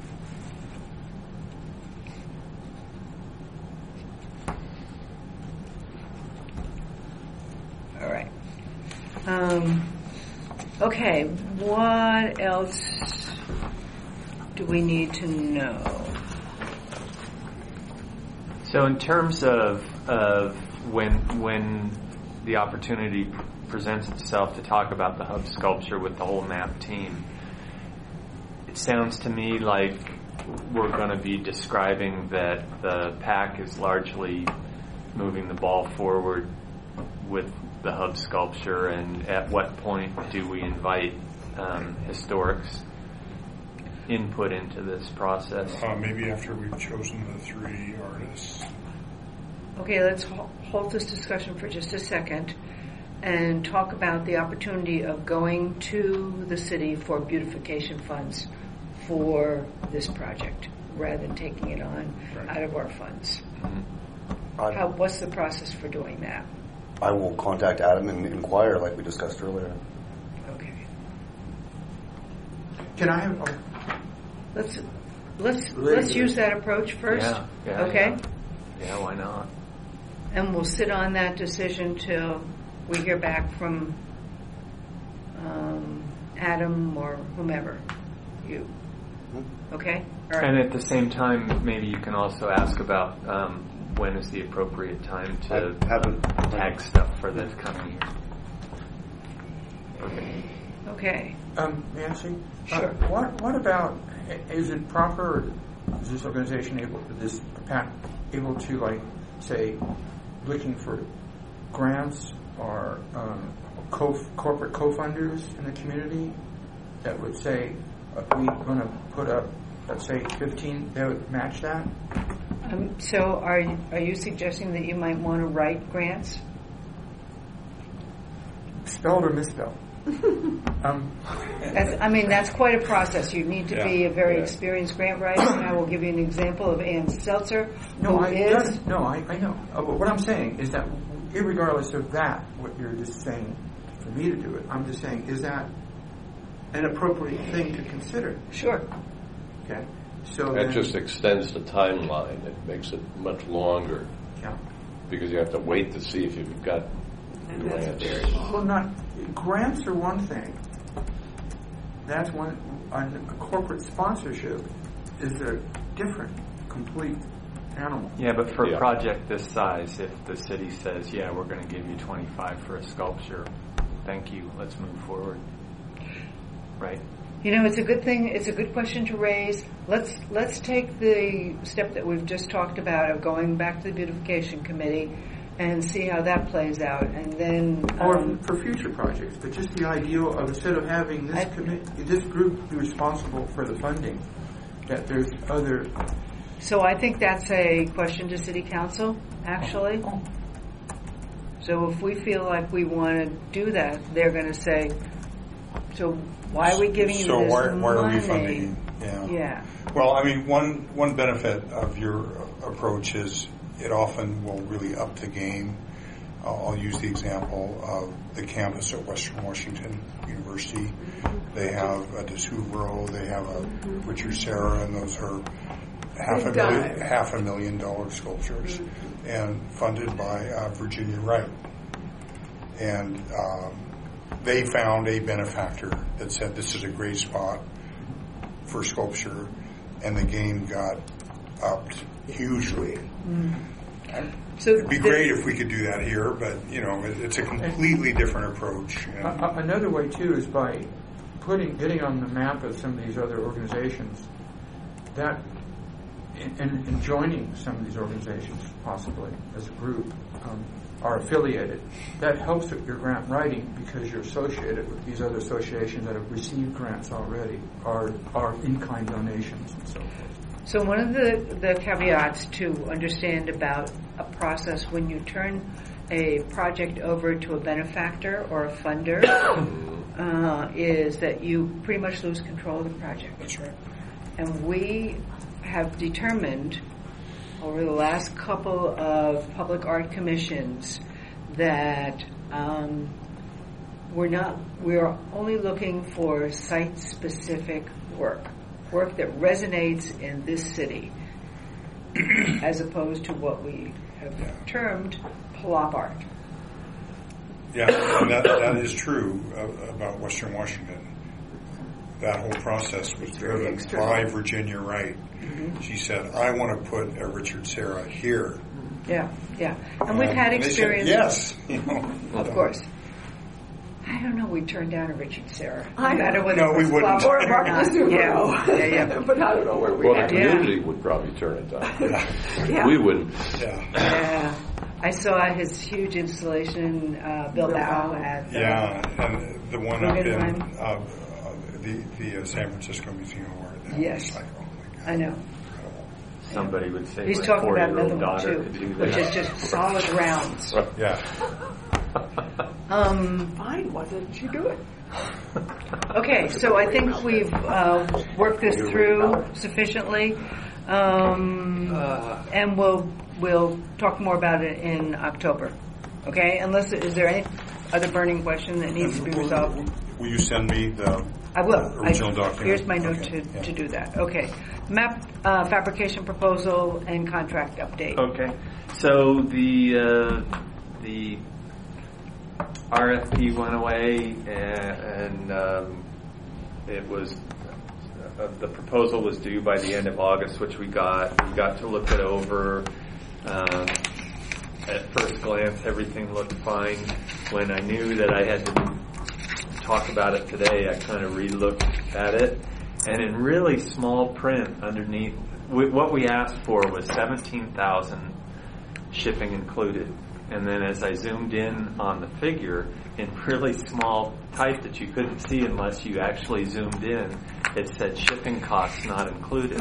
All right. Um, okay, what else do we need to know? So in terms of of when when the opportunity presents itself to talk about the hub sculpture with the whole map team, it sounds to me like we're going to be describing that the PAC is largely moving the ball forward with the hub sculpture, and at what point do we invite um, historics input into this process? Uh, maybe after we've chosen the three artists. Okay, let's ho- hold this discussion for just a second and talk about the opportunity of going to the city for beautification funds for this project rather than taking it on Right. out of our funds. I, How, what's the process for doing that? I will contact Adam and inquire, like we discussed earlier. Okay. Can I have? Oh, Let's let's Really let's good. use that approach first. Yeah, yeah, okay. yeah. Yeah, why not? And we'll sit on that decision till we hear back from um, Adam or whomever. You. Okay? All right. And at the same time, maybe you can also ask about um, when is the appropriate time to I haven't- tag stuff for the coming year. Okay. Okay. Um, may I see? Sure. Uh, what What about? Is it proper? Is this organization able? This PAC able to like say, looking for grants or um, co- corporate co-funders in the community that would say, if we're going to put up, let's say, fifteen, they would match that? Um, so are you, are you suggesting that you might want to write grants? Spelled or misspelled? um, That's, I mean, that's quite a process. You need to Yeah. be a very Yeah. experienced grant writer, and I will give you an example of Ann Seltzer, no, who I, is... no, I, I know. Uh, but what I'm saying is that, irregardless of that, what you're just saying for me to do it, I'm just saying, is that an appropriate thing to consider? Sure. Okay, so That then, just extends the timeline. It makes it much longer yeah. because you have to wait to see if you've got And that's grants. very long. Well, not grants are one thing. That's one. On corporate sponsorship is a different, complete animal. Yeah, but for Yeah. a project this size, if the city says, yeah, we're going to give you twenty-five for a sculpture, thank you, let's move forward. Right? You know, it's a good thing. It's a good question to raise. Let's let's take the step that we've just talked about of going back to the beautification committee and see how that plays out, and then Or um, for future projects, but just the idea of instead of having this I- commi- this group be responsible for the funding, that there's other. so I think that's a question to City Council, actually. Oh, So if we feel like we want to do that, they're going to say, "So why are we giving you So this why, why are money?" we funding? Yeah. Yeah. Well, I mean, one one benefit of your approach is it often will really up the game. Uh, I'll use the example of the campus at Western Washington University. They have a DeSuvro, they have a Richard Serra, and those are half a Big million, dive. half a million dollar sculptures, and funded by uh, Virginia Wright. And um, they found a benefactor that said this is a great spot for sculpture, and the game got upped hugely. So It'd be the- great if we could do that here, but you know, it, it's a completely different approach. Uh, And, uh, another way too is by putting getting on the map of some of these other organizations that and, and, and joining some of these organizations possibly as a group um, are affiliated. That helps with your grant writing because you're associated with these other associations that have received grants already, are are in-kind donations and so forth. So one of the, the caveats to understand about a process when you turn a project over to a benefactor or a funder uh, is that you pretty much lose control of the project. that's right. And we have determined over the last couple of public art commissions that um, we're not, we're only looking for site-specific work. Work that resonates in this city, as opposed to what we have Yeah. termed plop art. Yeah, and that, that is true uh, about Western Washington. That whole process was very driven external. by Virginia Wright. She said, I want to put a Richard Serra here. Yeah, yeah. And we've had And they said, experience. yes. You know, Of course. I don't know, we'd turn down a Richard Serra. I No matter know. whether No, it we was wouldn't. plop Or art Mark not. Lazaro. Yeah, yeah, yeah. But I don't know where we Well, the have community would probably turn it down. Yeah. Yeah. We wouldn't. Yeah. Yeah. I saw his huge installation, uh, Bilbao, at the, Yeah, and the one up in Guggenheim. uh, uh, the the uh, San Francisco Museum of Art. That Yes. was like, oh my God, I know. incredible. Somebody would say He's my talking about four-year-old another one daughter too, could do which is that. just solid rounds. Yeah. Um, Fine, why didn't you do it? okay, so I think we've uh, worked this through sufficiently, um, and we'll we'll talk more about it in October. Okay, unless is there any other burning question that needs to be resolved? Will you send me the I will. original I, document? Here's my note Okay, to, yeah. to do that. Okay. Map uh, fabrication proposal and contract update. Okay, so the uh, the R F P went away, and, and um, it was uh, the proposal was due by the end of August, which we got. We got to look it over. Um, at first glance, everything looked fine. When I knew that I had to talk about it today, I kind of re-looked at it, and in really small print underneath, we, what we asked for was seventeen thousand shipping included. And then as I zoomed in on the figure, in really small type that you couldn't see unless you actually zoomed in, it said shipping costs not included.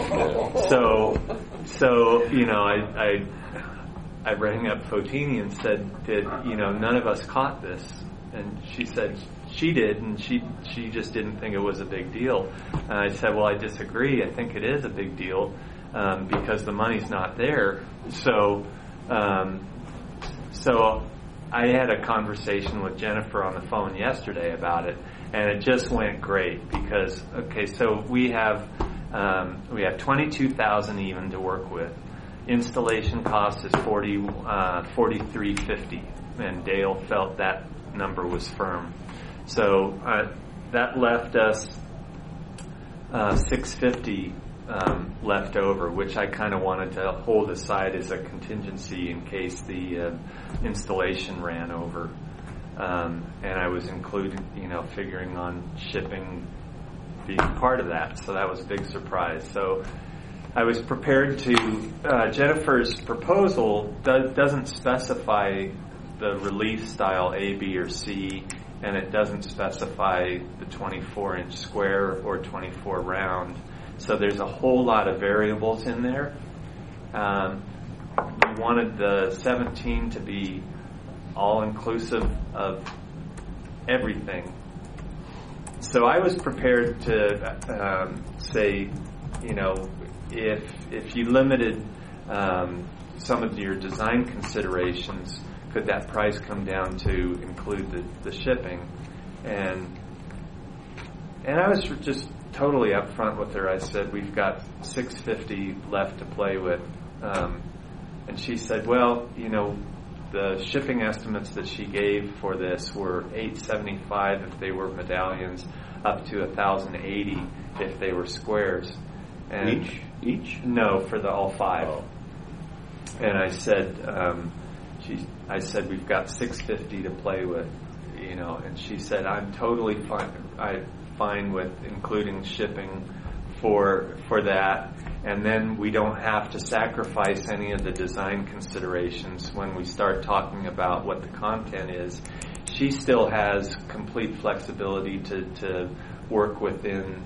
So, so you know, I, I I rang up Fotini and said, "Did you know none of us caught this?" And she said she did, and she she just didn't think it was a big deal. And I said, "Well, I disagree. I think it is a big deal um, because the money's not there." So. Um, So I had a conversation with Jennifer on the phone yesterday about it, and it just went great because okay, so we have um, we have twenty-two thousand even to work with. Installation cost is forty uh, forty-three fifty, and Dale felt that number was firm. So uh, that left us uh, six fifty. Um, left over, which I kind of wanted to hold aside as a contingency in case the uh, installation ran over. Um, and I was including, you know, figuring on shipping being part of that. So that was a big surprise. So I was prepared to, uh, Jennifer's proposal does, doesn't specify the relief style A, B, or C, and it doesn't specify the twenty-four inch square or twenty-four round. So there's a whole lot of variables in there. Um, we wanted the seventeen to be all-inclusive of everything. So I was prepared to um, say, you know, if if you limited um, some of your design considerations, could that price come down to include the, the shipping? And and I was just totally upfront with her. I said, we've got six fifty left to play with. Um, and she said, well, you know, the shipping estimates that she gave for this were eight seventy-five if they were medallions, up to one thousand eighty if they were squares. And Each? Each? No, for the all five. Oh. And I said, um, she, I said, we've got six fifty to play with, you know, and she said, I'm totally fine. I, fine with including shipping for for that, and then we don't have to sacrifice any of the design considerations when we start talking about what the content is. She still has complete flexibility to, to work within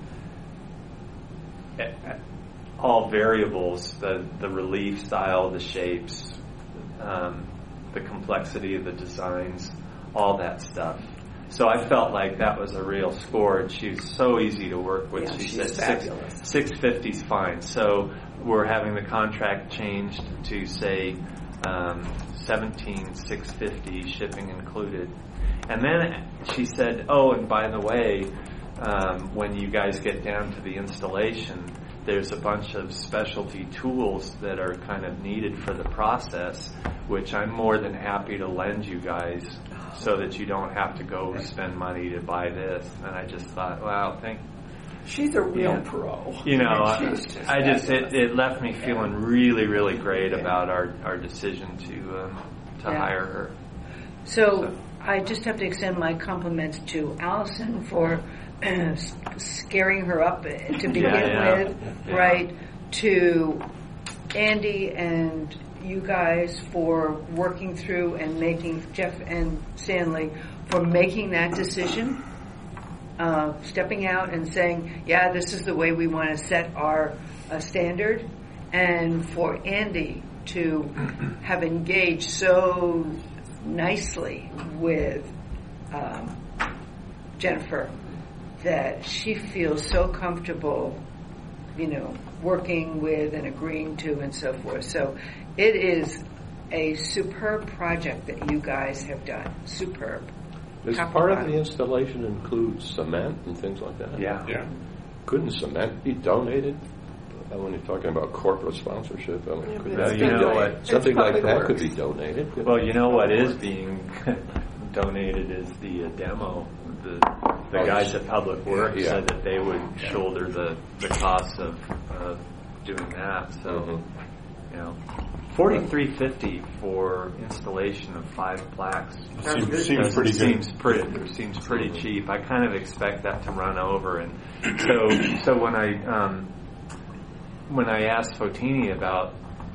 all variables, the, the relief style, the shapes, um, the complexity of the designs, all that stuff. So I felt like that was a real score, and she was so easy to work with. Yeah, she she's said fabulous. six fifty is fine. So we're having the contract changed to say um, seventeen six fifty, shipping included. And then she said, "Oh, and by the way, um, when you guys get down to the installation, there's a bunch of specialty tools that are kind of needed for the process, which I'm more than happy to lend you guys." So that you don't have to go spend money to buy this. And I just thought, wow, thank She's a real yeah. pro. you know, I I, mean, she's just I just it, fabulous. it left me feeling really, really great about our, our decision to um, to Yeah. hire her. So I just have to extend my compliments to Allison for scaring her up to begin Yeah, yeah. with, Yeah. right? To Andy and you guys for working through and making, Jeff and Stanley, for making that decision, uh, stepping out and saying, yeah, this is the way we want to set our uh, standard, and for Andy to have engaged so nicely with um, Jennifer that she feels so comfortable, you know, working with and agreeing to and so forth. So it is a superb project that you guys have done. Superb. Does Top part to of the bottom. installation include cement and things like that? Yeah. Yeah. Couldn't cement be donated? Uh, When you're talking about corporate sponsorship, I mean, Yeah, could but that it's be you know donated? what? It's Something like public that could works. be donated. Well, you know what is being donated is the uh, demo. The the Oh, guys yes. at Public Works Yeah. said that they would shoulder the the cost of uh, doing that. So Mhm. you know, forty three fifty for installation of five plaques Seems- seems doesn't- pretty good. Seems pretty seems pretty cheap. I kind of expect that to run over, and so so when I um, when I asked Fotini about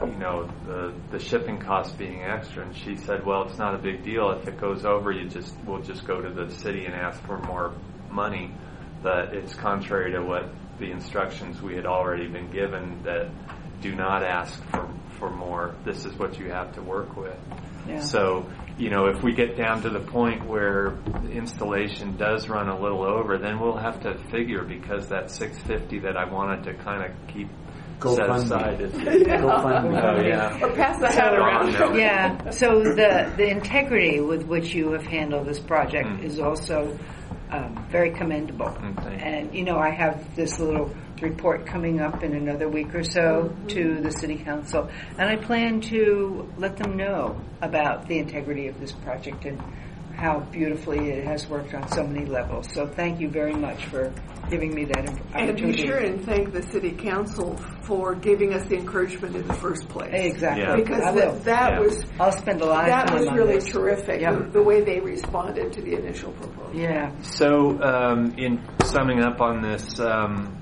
you know, the the shipping costs being extra, and she said, well, it's not a big deal. If it goes over, you just we'll just go to the city and ask for more money. But it's contrary to what the instructions we had already been given, that do not ask for, for more. This is what you have to work with. Yeah. So, you know, if we get down to the point where the installation does run a little over, then we'll have to figure, because that six fifty that I wanted to kind of keep Go set fund aside me. is Go fund me. Oh, yeah. Or pass the hat around. No. Yeah, so the, the integrity with which you have handled this project Mm. is also um, very commendable. Mm, thank you. And, you know, I have this little report coming up in another week or so Mm-hmm. to the City Council, and I plan to let them know about the integrity of this project and how beautifully it has worked on so many levels. So thank you very much for giving me that inf- And opportunity. be sure and thank the city council for giving us the encouragement in the first place. Exactly. Yeah. Because I will. that, that Yeah. was I'll spend a lot of that time was on really this. terrific. Yeah. The, the way they responded to the initial proposal. Yeah. So, um, in summing up on this, um,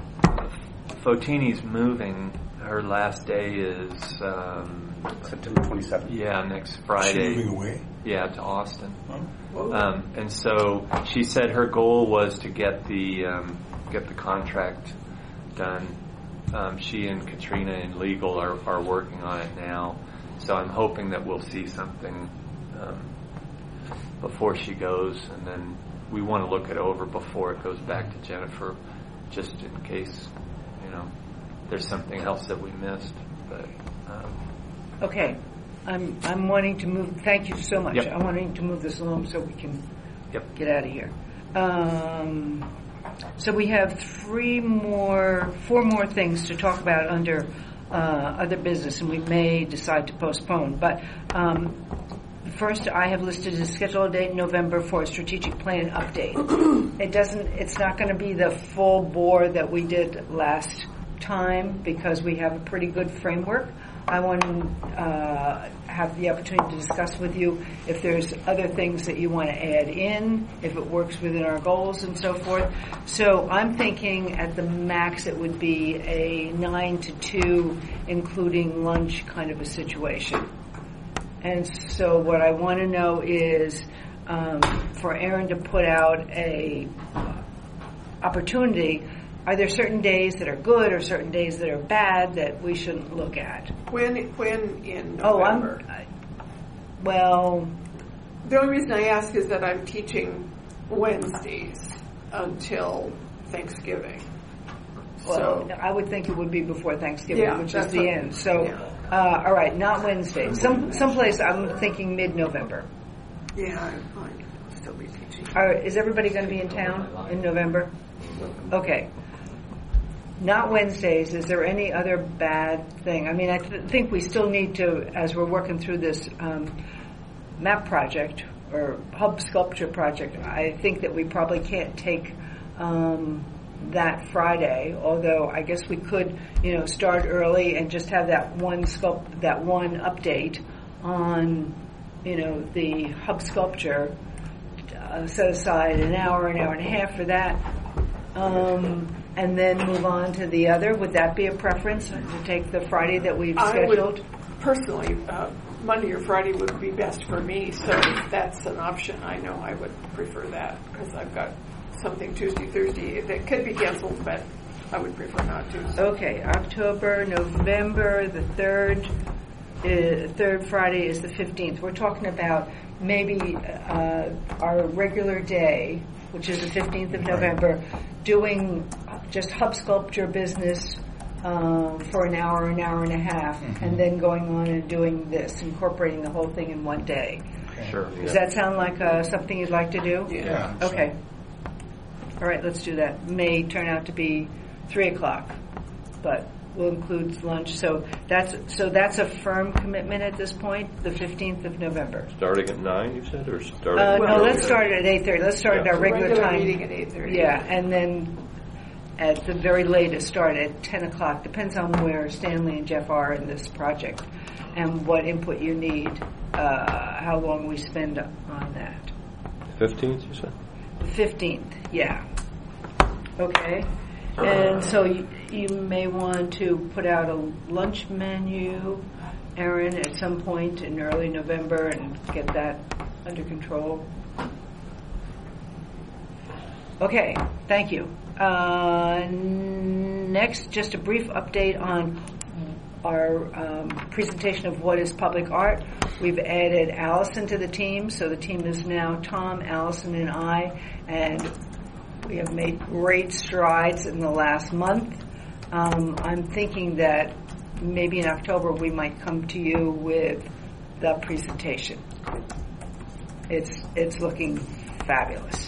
Fotini's moving. Her last day is um, September twenty-seventh. yeah next Is she Friday. moving away? Yeah, to Austin. Oh. Um, and so she said her goal was to get the um, get the contract done. Um, she and Katrina in legal are, are working on it now. So I'm hoping that we'll see something um, before she goes, and then we want to look it over before it goes back to Jennifer, just in case, you know, there's something else that we missed. But um, Okay. I'm I'm wanting to move. Thank you so much. Yep. I'm wanting to move this along so we can Yep. get out of here. Um, so we have three more, four more things to talk about under uh, other business, and we may decide to postpone. But um, first, I have listed a scheduled date in November for a strategic plan update. It doesn't. It's not going to be the full bore that we did last time because we have a pretty good framework. I want to uh, have the opportunity to discuss with you if there's other things that you want to add in, if it works within our goals and so forth. So I'm thinking at the max it would be a nine to two, including lunch kind of a situation. And so what I want to know is um, for Aaron to put out a opportunity. Are there certain days that are good or certain days that are bad that we shouldn't look at? When when in Oh, November? I'm. I, well, The only reason I ask is that I'm teaching Wednesdays until Thanksgiving. well, So I would think it would be before Thanksgiving, Yeah, which is that's the what- end. So, yeah. uh, all right, not Wednesday. Some someplace I'm thinking mid-November. yeah, I'm fine. I'll still be teaching. Are, is everybody going to be in town in November? Okay. Not Wednesdays. Is there any other bad thing? I mean, I th- think we still need to, as we're working through this um, map project or hub sculpture project, I think that we probably can't take um, that Friday, although I guess we could, you know, start early and just have that one sculpt, that one update on, you know, the hub sculpture, uh, set aside an hour, an hour and a half for that. Um, and then move on to the other. Would that be a preference to take the Friday that we've I scheduled? would personally, uh, Monday or Friday would be best for me. So if that's an option, I know I would prefer that because I've got something Tuesday, Thursday that could be canceled, but I would prefer not to. So. Okay, October, November, the third, uh, third Friday is the fifteenth. We're talking about maybe uh, our regular day, which is the fifteenth of November, doing just hub sculpture business um, for an hour, an hour and a half, Mm-hmm. and then going on and doing this, incorporating the whole thing in one day. Sure. Does that sound like uh, something you'd like to do? Yeah. Okay. All right, let's do that. May turn out to be three o'clock, but we'll include lunch. So that's so that's a firm commitment at this point. The fifteenth of November. Starting at nine, you said, or starting? Uh, no, Well, let's start it at eight thirty. Let's start at Yeah. our regular, Regular time. meeting at eight thirty. Yeah, and then at the very latest, start at ten o'clock. Depends on where Stanley and Jeff are in this project and what input you need. Uh, how long we spend on that. Fifteenth, you said? The fifteenth, yeah. Okay. And so you, you may want to put out a lunch menu, Erin, at some point in early November and get that under control. Okay, thank you. Uh, next, just a brief update on our um, presentation of what is public art. We've added Allison to the team, so the team is now Tom, Allison, and I, and we have made great strides in the last month. Um, I'm thinking that maybe in October we might come to you with the presentation. It's it's looking fabulous.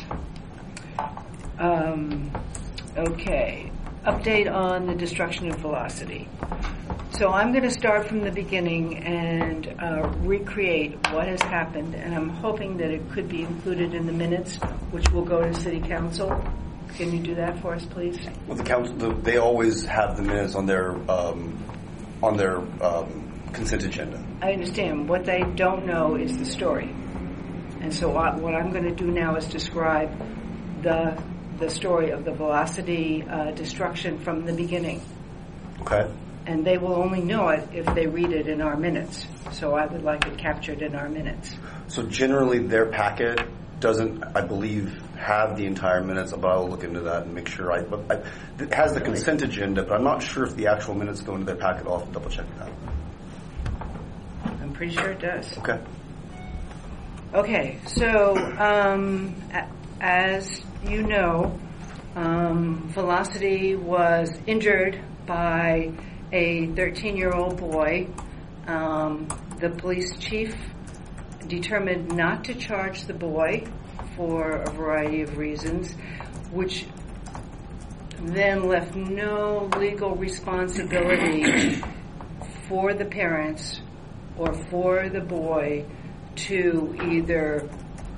Um, okay, update on the destruction of Velocity. So I'm going to start from the beginning and uh, recreate what has happened, and I'm hoping that it could be included in the minutes, which will go to City Council. Can you do that for us, please? Well, the council, the, they always have the minutes on their um, on their um, consent agenda. I understand. What they don't know is the story. And so what, what I'm going to do now is describe the the story of the Velocity uh, destruction from the beginning. Okay. And they will only know it if they read it in our minutes. So I would like it captured in our minutes. So generally their packet doesn't, I believe, have the entire minutes, but I'll look into that and make sure. I, but I, it has the consent agenda, but I'm not sure if the actual minutes go into their packet. I'll have to double check that. I'm pretty sure it does. Okay. Okay, so um, a- as you know, um, Velocity was injured by a thirteen-year-old boy. Um, the police chief determined not to charge the boy for a variety of reasons, which then left no legal responsibility for the parents or for the boy to either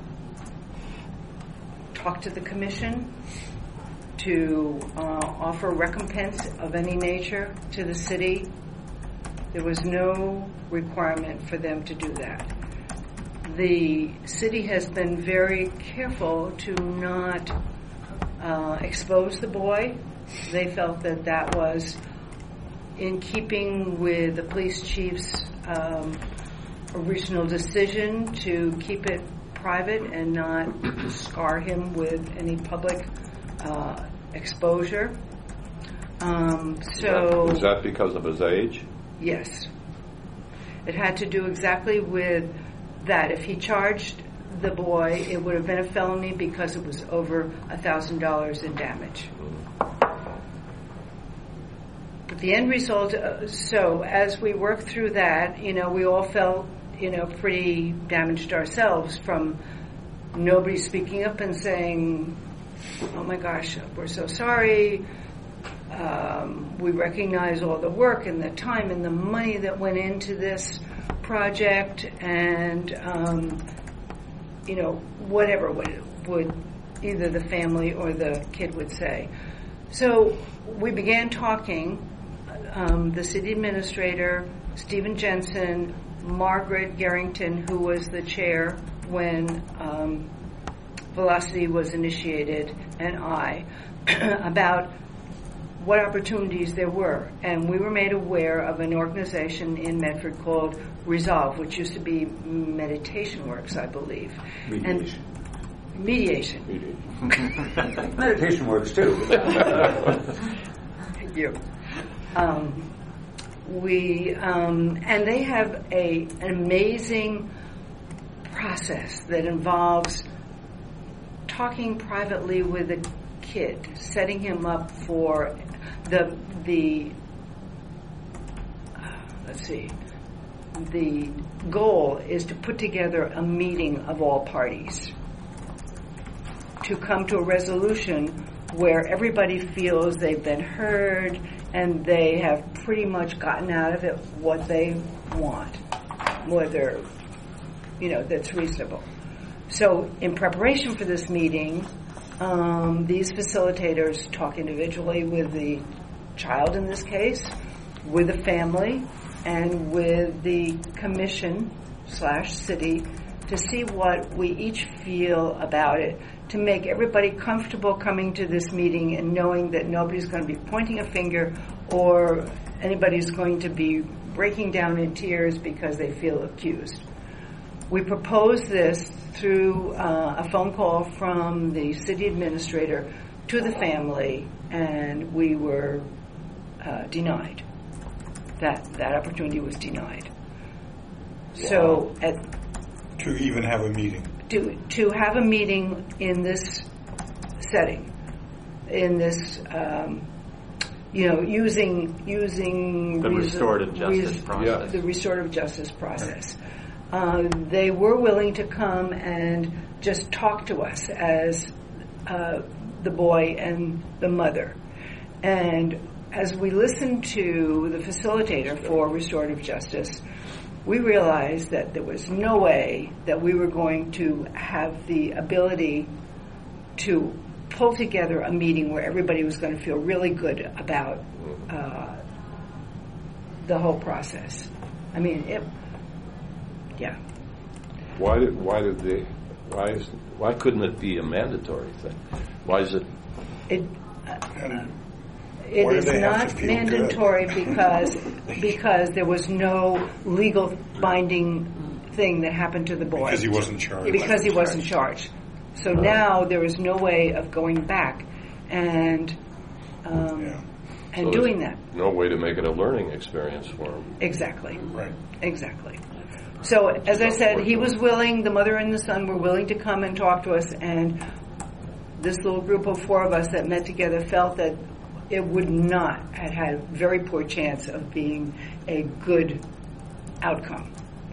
talk to the commission, to uh, offer recompense of any nature to the city. There was no requirement for them to do that. The city has been very careful to not uh, expose the boy. They felt that that was in keeping with the police chief's um, original decision to keep it private and not scar him with any public uh, exposure. Um, so Was that because of his age? Yes. It had to do exactly with that. If he charged the boy, it would have been a felony because it was over a thousand dollars in damage. But the end result, uh, so as we worked through that, you know, we all felt, you know, pretty damaged ourselves from nobody speaking up and saying, oh my gosh, we're so sorry. Um, we recognize all the work and the time and the money that went into this project, and um, you know, whatever would, would either the family or the kid would say. So we began talking. Um, the city administrator, Stephen Jensen, Margaret Garrington, who was the chair when um, Velocity was initiated, and I, about what opportunities there were. And we were made aware of an organization in Medford called Resolve, which used to be Meditation Works, I believe. Mediation. And mediation. Mediation. Meditation works too. Thank you. Um, we um, and they have a an amazing process that involves talking privately with a kid, setting him up for the the uh, let's see. The goal is to put together a meeting of all parties to come to a resolution where everybody feels they've been heard and they have pretty much gotten out of it what they want, whether, you know, that's reasonable. So in preparation for this meeting, um, these facilitators talk individually with the child in this case, with the family, and with the commission slash city to see what we each feel about it, to make everybody comfortable coming to this meeting and knowing that nobody's going to be pointing a finger or anybody's going to be breaking down in tears because they feel accused. We proposed this through uh, a phone call from the city administrator to the family, and we were uh, denied. That that opportunity was denied. Wow. So, at, to even have a meeting, to to have a meeting in this setting, in this, um, you know, using using the reason, restorative justice reason, process. The restorative justice process. Uh, they were willing to come and just talk to us as uh, the boy and the mother. And as we listened to the facilitator for restorative justice, we realized that there was no way that we were going to have the ability to pull together a meeting where everybody was going to feel really good about uh, the whole process. I mean, it, yeah. Why did why did they why is why couldn't it be a mandatory thing? Why is it? It uh, and it why do is they have not to feel mandatory good? because because there was no legal binding thing that happened to the boy Because he wasn't charged. because he wasn't charged. So Uh-huh. now there is no way of going back and um, Yeah. and So doing there's that. No way to make it a learning experience for him. Exactly. Right. Exactly. So, as I said, he was willing, the mother and the son were willing to come and talk to us, and this little group of four of us that met together felt that it would not have had a very poor chance of being a good outcome.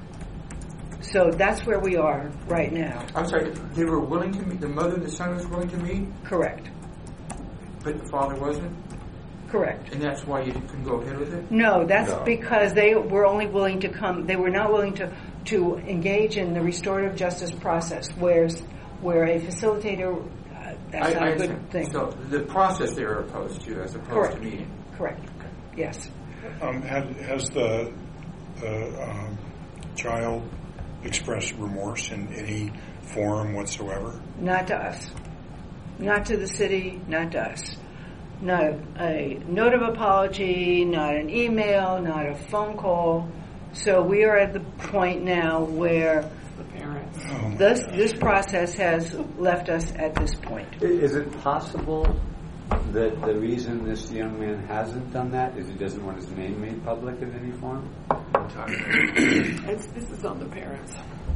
So that's where we are right now. I'm sorry, they were willing to meet, the mother and the son was willing to meet, Correct. but the father wasn't? Correct. And that's why you couldn't go ahead with it? No, that's No. because they were only willing to come, they were not willing to, to engage in the restorative justice process, whereas, where a facilitator, uh, that's I, not I a good understand. thing. So the process they were opposed to as opposed Correct. to meeting. Correct. Yes. Um, has, has the the um, child expressed remorse in any form whatsoever? Not to us. Not to the city, not to us. Not a, a note of apology, not an email, not a phone call. So we are at the point now where The parents. Oh, my this, gosh. this process has left us at this point. I- Is it possible that the reason this young man hasn't done that is he doesn't want his name made public in any form? It's, this is on the parents.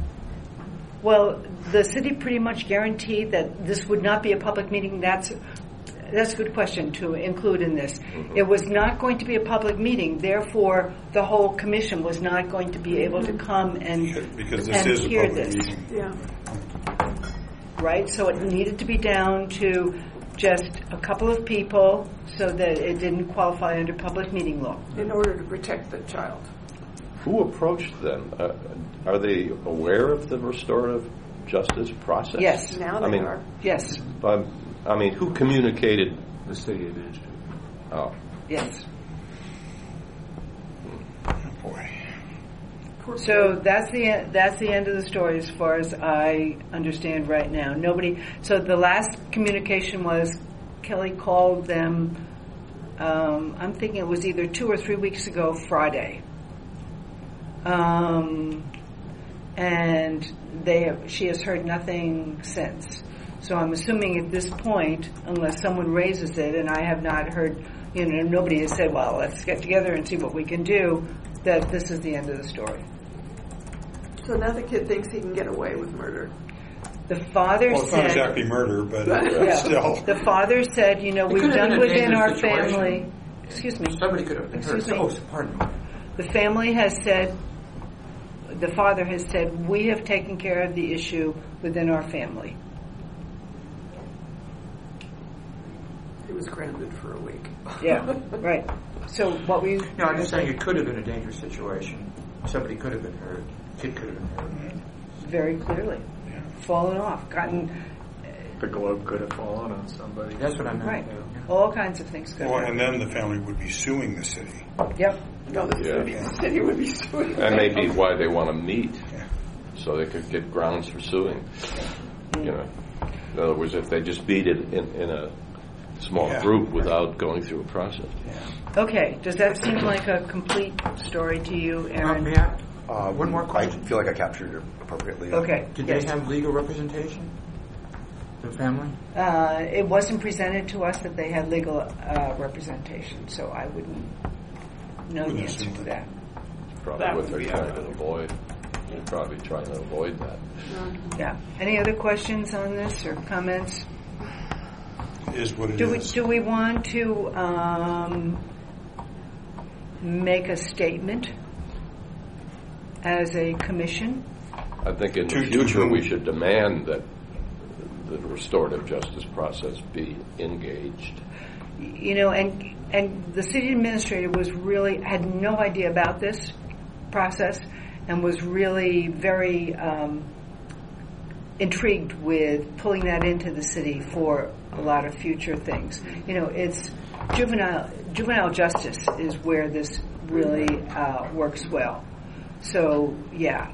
Well, the city pretty much guaranteed that this would not be a public meeting. That's that's a good question to include in this. Mm-hmm. It was not going to be a public meeting. Therefore, the whole commission was not going to be able to come and Because this and is a hear public this. meeting. Yeah. Right? So it needed to be down to just a couple of people so that it didn't qualify under public meeting law. In order to protect the child. Who approached them? Uh, are they aware of the restorative justice process? Yes. Now I they mean, are. Yes. But, I mean, who communicated? The city administrator. Oh, Yes. Boy. Poor So kid. that's the en- that's the end of the story as far as I understand right now. Nobody. So the last communication was Kelly called them. Um, I'm thinking it was either two or three weeks ago, Friday. Um, and they have, she has heard nothing since. So I'm assuming at this point, unless someone raises it, and I have not heard, you know, nobody has said, well, let's get together and see what we can do, that this is the end of the story. So now the kid thinks he can get away with murder. The father Well, it's said, not exactly murder, but yeah, still. the father said, you know, It we've could have done been a within our dangerous situation. family. Excuse me. Somebody could have been hurt. Excuse me. Oh, pardon me. The family has said, the father has said, we have taken care of the issue within our family. He was grounded for a week. Yeah, right. So what we No, I'm just saying it could have been a dangerous situation. Somebody could have been hurt. Kid could have been hurt. very clearly fallen off, gotten The globe could have fallen on somebody. That's what I meant. right. Yeah. All kinds of things could Well, happen. and then the family would be suing the city. Yep. No, the Yeah. city, the city would be suing. that may be why they want to meet, so they could get grounds for suing. You know, in other words, if they just beat it in, in a small Yeah. group without going through a process. Okay, does that seem like a complete story to you, Uh, Aaron? may I? Uh, One more question. I feel like I captured it appropriately. Okay. Did yes. they have legal representation? The family? Uh, it wasn't presented to us that they had legal uh, representation, so I wouldn't know the Wouldn't answer assume to that. that. Probably That what would they're be trying our- to avoid. They're probably trying to avoid that. Yeah. Any other questions on this or comments? Is what it Do we is. do we want to um, make a statement as a commission? I think in To- the to future whom? we should demand that the restorative justice process be engaged. You know, and and the city administrator was really had no idea about this process and was really very um, intrigued with pulling that into the city for a lot of future things. You know, it's juvenile juvenile justice is where this really uh, works well. So yeah.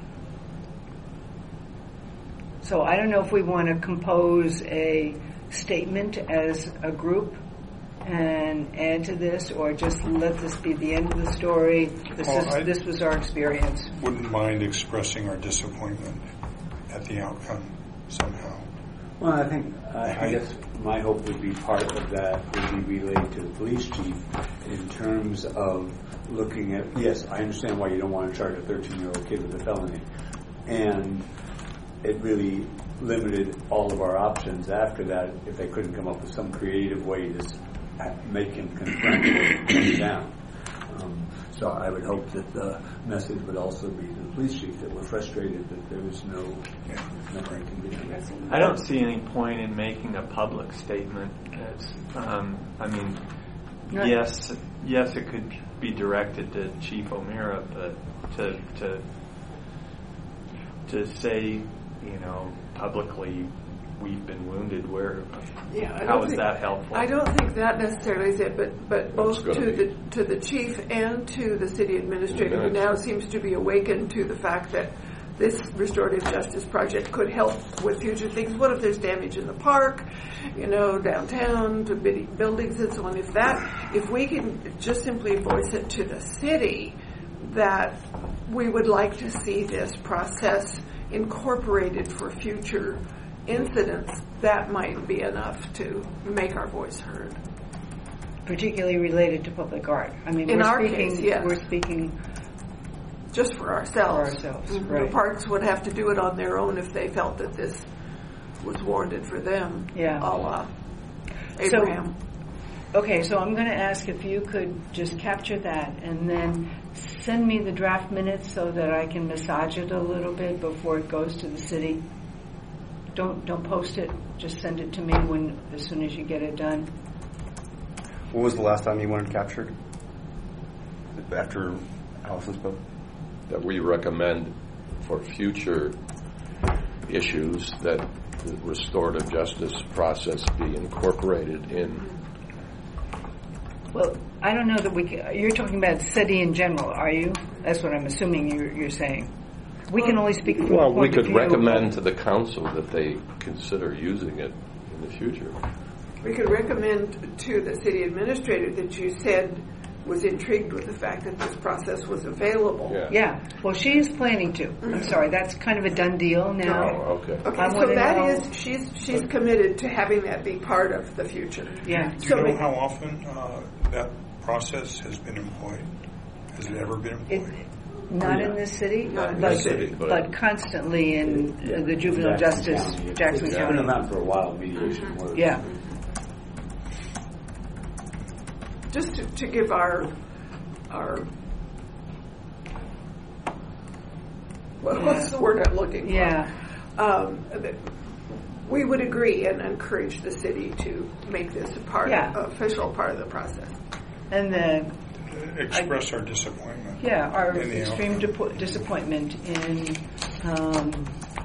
So I don't know if we want to compose a statement as a group and add to this, or just let this be the end of the story. This Well, is I- this was our experience. Wouldn't mind expressing our disappointment at the outcome somehow. Well, I think, uh, I guess my hope would be part of that would be relayed to the police chief in terms of looking at, yes, I understand why you don't want to charge a thirteen-year-old kid with a felony. And it really limited all of our options after that if they couldn't come up with some creative way to s- make him confront or come down. Um, so I would hope that the message would also be to the police chief that we're frustrated that there is no nothing can be done. I don't see any point in making a public statement. As, um, I mean, Right. yes, yes, it could be directed to Chief O'Meara, but to to to say, you know, publicly, we've been wounded. Where? Yeah, I How don't is think- that helpful? I don't think that necessarily is it, but but both gonna to be. the to the chief and to the city administrator, who Minutes. now seems to be awakened to the fact that this restorative justice project could help with future things. What if there's damage in the park, you know, downtown, to bidi- buildings and so on? If that, if we can just simply voice it to the city that we would like to see this process incorporated for future incidents, that might be enough to make our voice heard. Particularly related to public art. I mean, In we're our speaking. case, yes. We're speaking. Just for ourselves. For ourselves, Mhm. right. The parks would have to do it on their own if they felt that this was warranted for them. Yeah. A la So- Abraham. Okay, so I'm going to ask if you could just capture that and then send me the draft minutes so that I can massage it a little bit before it goes to the city. Don't don't post it. Just send it to me when as soon as you get it done. When was the last time you wanted captured? After Allison spoke? That we recommend for future issues that the restorative justice process be incorporated in. Well, I don't know that we can, you're talking about city in general, are you? That's what I'm assuming you're, you're saying. We can only speak from Well, the we point could of view. recommend to the council that they consider using it in the future. We could recommend to the city administrator that you said was intrigued with the fact that this process was available. Yeah. Yeah, well, she's planning to. I'm sorry, that's kind of a done deal now. Oh, okay. Okay, I so wanna that know- is, she's she's committed to having that be part of the future. Yeah. Do So you know we- how often uh, that process has been employed? Has it ever been It, employed? not in this city, Not in but, this city, but- but constantly in uh, the juvenile Jackson justice, County. Jackson It's County. been around for a while, mediation works. Yeah. Just to, to give our our what, what's the word I'm looking for? Yeah. Um, that we would agree and encourage the city to make this a part, Yeah. of, official part of the process. And the, Express our disappointment. yeah, our in the extreme outcome. depo- disappointment in um,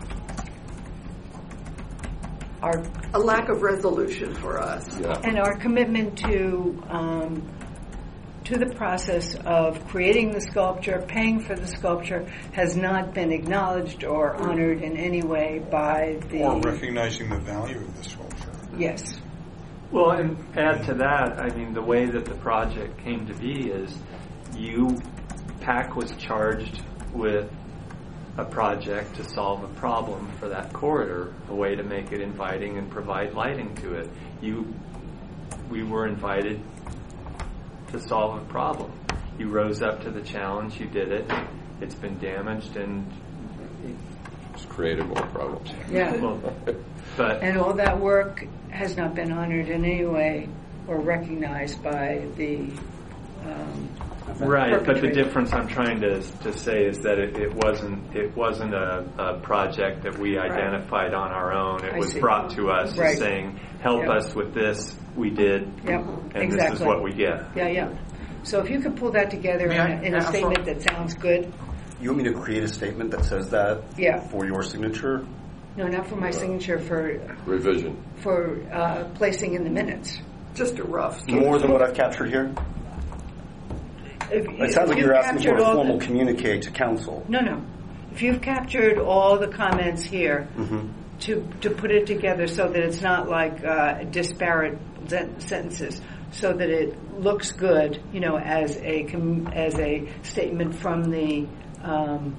our A lack of resolution for us. Yeah. and our commitment to um, to the process of creating the sculpture, paying for the sculpture, has not been acknowledged or honored in any way by the... Or recognizing the value of the sculpture. Yes. Well, and add to that, I mean, the way that the project came to be is you, PAC was charged with a project to solve a problem for that corridor, a way to make it inviting and provide lighting to it. You, we were invited to solve a problem. You rose up to the challenge, you did it, it's been damaged, and... It's created more problems. Yeah. Well, but and all that work has not been honored in any way or recognized by the... Um, Right, but the perpetrator. difference I'm trying to to say is that it, it wasn't it wasn't a, a project that we identified on our own. It I was see. brought to us Right. as saying, "Help Yep. us with this." We did, Yep, and exactly. this is what we get. Yeah, yeah. So if you could pull that together May in I a, in a ask statement for- that sounds good. You want me to create a statement that says that Yeah. for your signature? No, not for my signature, for Revision. for uh, placing in the minutes. Just a rough. More than what I've captured here? If, It sounds like if you're you've asking for captured a all formal the- communique to council. No, no. If you've captured all the comments here, Mm-hmm. to to put it together so that it's not like uh, disparate sen- sentences, so that it looks good, you know, as a com- as a statement from the. Um,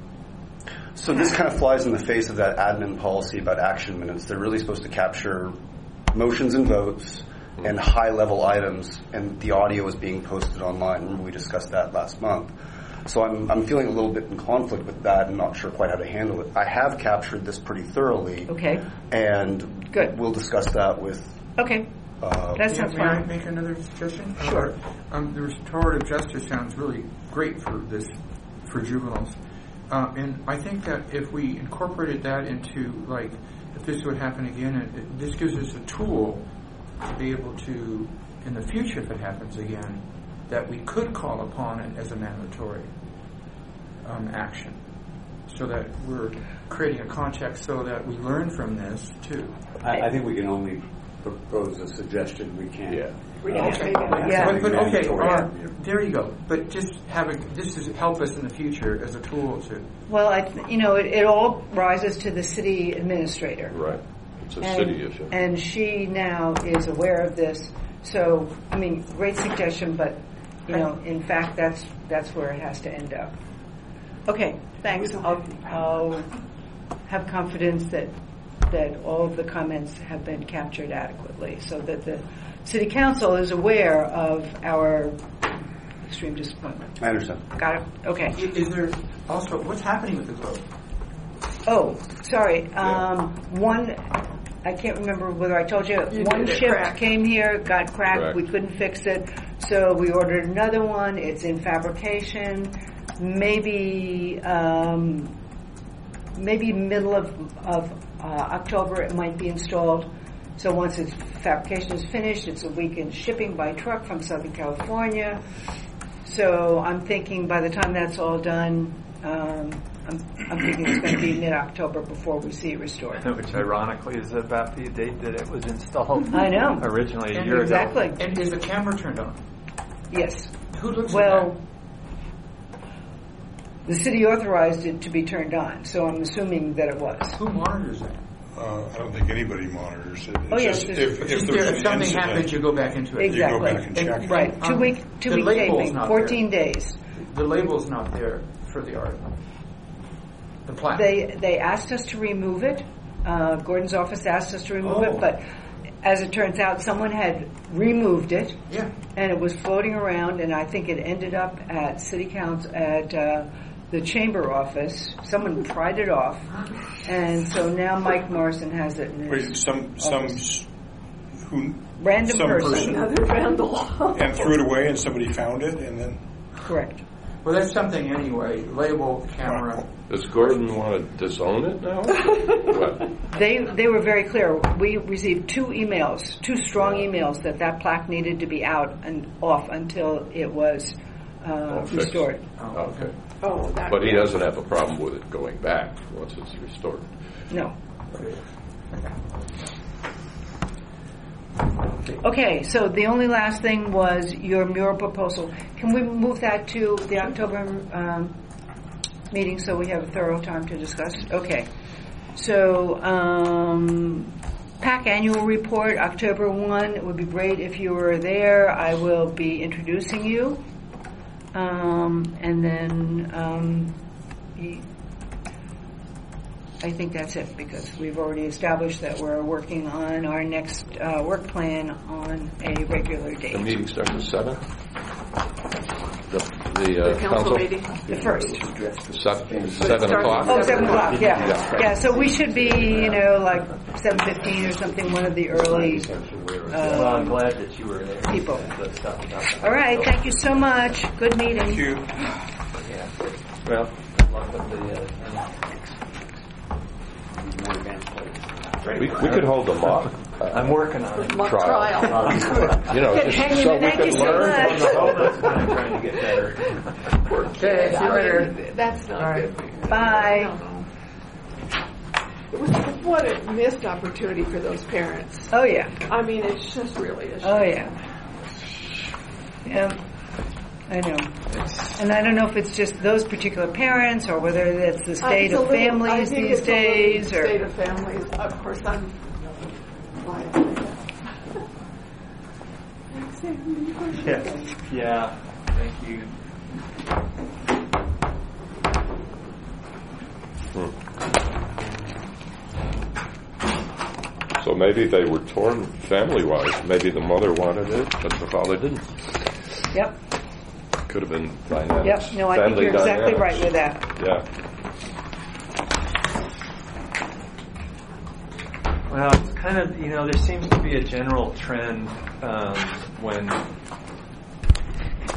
So this kind of flies in the face of that admin policy about action minutes. They're really supposed to capture motions and votes and high-level items, and the audio is being posted online. Remember we discussed that last month. So I'm I'm feeling a little bit in conflict with that and not sure quite how to handle it. I have captured this pretty thoroughly, okay. and Good. we'll discuss that with. Okay. Uh, That May, sounds may I fine. make another suggestion? Sure. Uh, um, the restorative justice sounds really great for this, for juveniles. Uh, and I think that if we incorporated that into, like, if this would happen again, it, it, this gives us a tool to be able to, in the future, if it happens again, that we could call upon it as a mandatory um, action. So that we're creating a context so that we learn from this, too. I, I think we can only propose a suggestion. We can't. Yeah. Yeah. But, but okay, Mandatory. uh, there you go. But just have a, this is help us in the future as a tool to. Well, I, th- you know, it, it all rises to the city administrator. Right. It's a And, city issue. and she now is aware of this. So, I mean, great suggestion, but, you know, in fact, that's that's where it has to end up. Okay, thanks. I'll, I'll have confidence that that all of the comments have been captured adequately, so that the city council is aware of our extreme disappointment. I understand. Got it? Okay. I- Is there also what's happening with the globe? Oh, sorry. Um, one, I can't remember whether I told you. You one did it ship cracked. came here, got cracked. Correct. We couldn't fix it, so we ordered another one. It's in fabrication. Maybe, um, maybe middle of of uh, October it might be installed. So once its fabrication is finished, it's a week in shipping by truck from Southern California. So I'm thinking by the time that's all done, um, I'm, I'm thinking it's going to be mid-October before we see it restored. Which ironically is about the date that it was installed. I know. Originally a And year exactly. ago. And is the camera turned on? Yes. Who looks Well, at the city authorized it to be turned on, so I'm assuming that it was. that? Who monitors that? Uh, I don't think anybody monitors it. It's Oh, yes, just there's- if, if If, there's there, if an something incident, happens, you go back into it. you go Exactly. back and check. Right. Two Um, week, two the week label's taping, not fourteen days. The label's not there for the art. The plaque. They they asked us to remove it. Uh, Gordon's office asked us to remove Oh. it, but as it turns out, someone had removed it. yeah. And it was floating around, and I think it ended up at city council at uh, the chamber office. Someone pried it off, and so now Mike Morrison has it in his Wait, some some s- who random some person. person Another vandal. and threw it away, and somebody found it, and then Correct. Well, that's something anyway. Label, camera. Does Gordon want to disown it now? What? They they were very clear. We received two emails, two strong emails that that plaque needed to be out and off until it was uh, Oh, fixed. restored. Oh, Okay. Oh, that. But he doesn't have a problem with it going back once it's restored. No. Okay, so the only last thing was your mural proposal. Can we move that to the October um, meeting so we have a thorough time to discuss? Okay. So, um, PAC annual report, October first. It would be great if you were there. I will be introducing you. Um, and then um, I think that's it, because we've already established that we're working on our next uh, work plan on a regular date. The meeting starts at seven? The, the, uh, The council meeting? The first. Seven, seven o'clock? Oh, seven o'clock, yeah. Yeah. Yeah, so we should be, you know, like seven fifteen or something, one of the early Well, I'm uh, glad that you were there. people. The stuff about that. All right, thank you so much. Good meeting. Thank you. Yeah. Well, good luck with the. Uh, We, we could hold a mock uh, I'm working on it. Mock trial. trial. You know, Get just hanging so in. we Thank could you so learn much. from the Oh, that's fine. I'm trying to get better. Okay, see you I later. mean, that's not All right. good. Bye. No, no. It was, what a missed opportunity for those parents. Oh, yeah. I mean, it's just really a shame. Oh, yeah. Yeah, I know. And I don't know if it's just those particular parents or whether that's the state Uh, it's a of little- I families think these it's a little days. Or State of families. Of course, I'm. Yes. Yeah. Thank you. So maybe they were torn family-wise. Maybe the mother wanted it, but the father didn't. Yep. Could have been dynamics. Yep. No, I think family you're exactly dynamics. right with that. Yeah. Well, it's kind of, you know, there seems to be a general trend um, when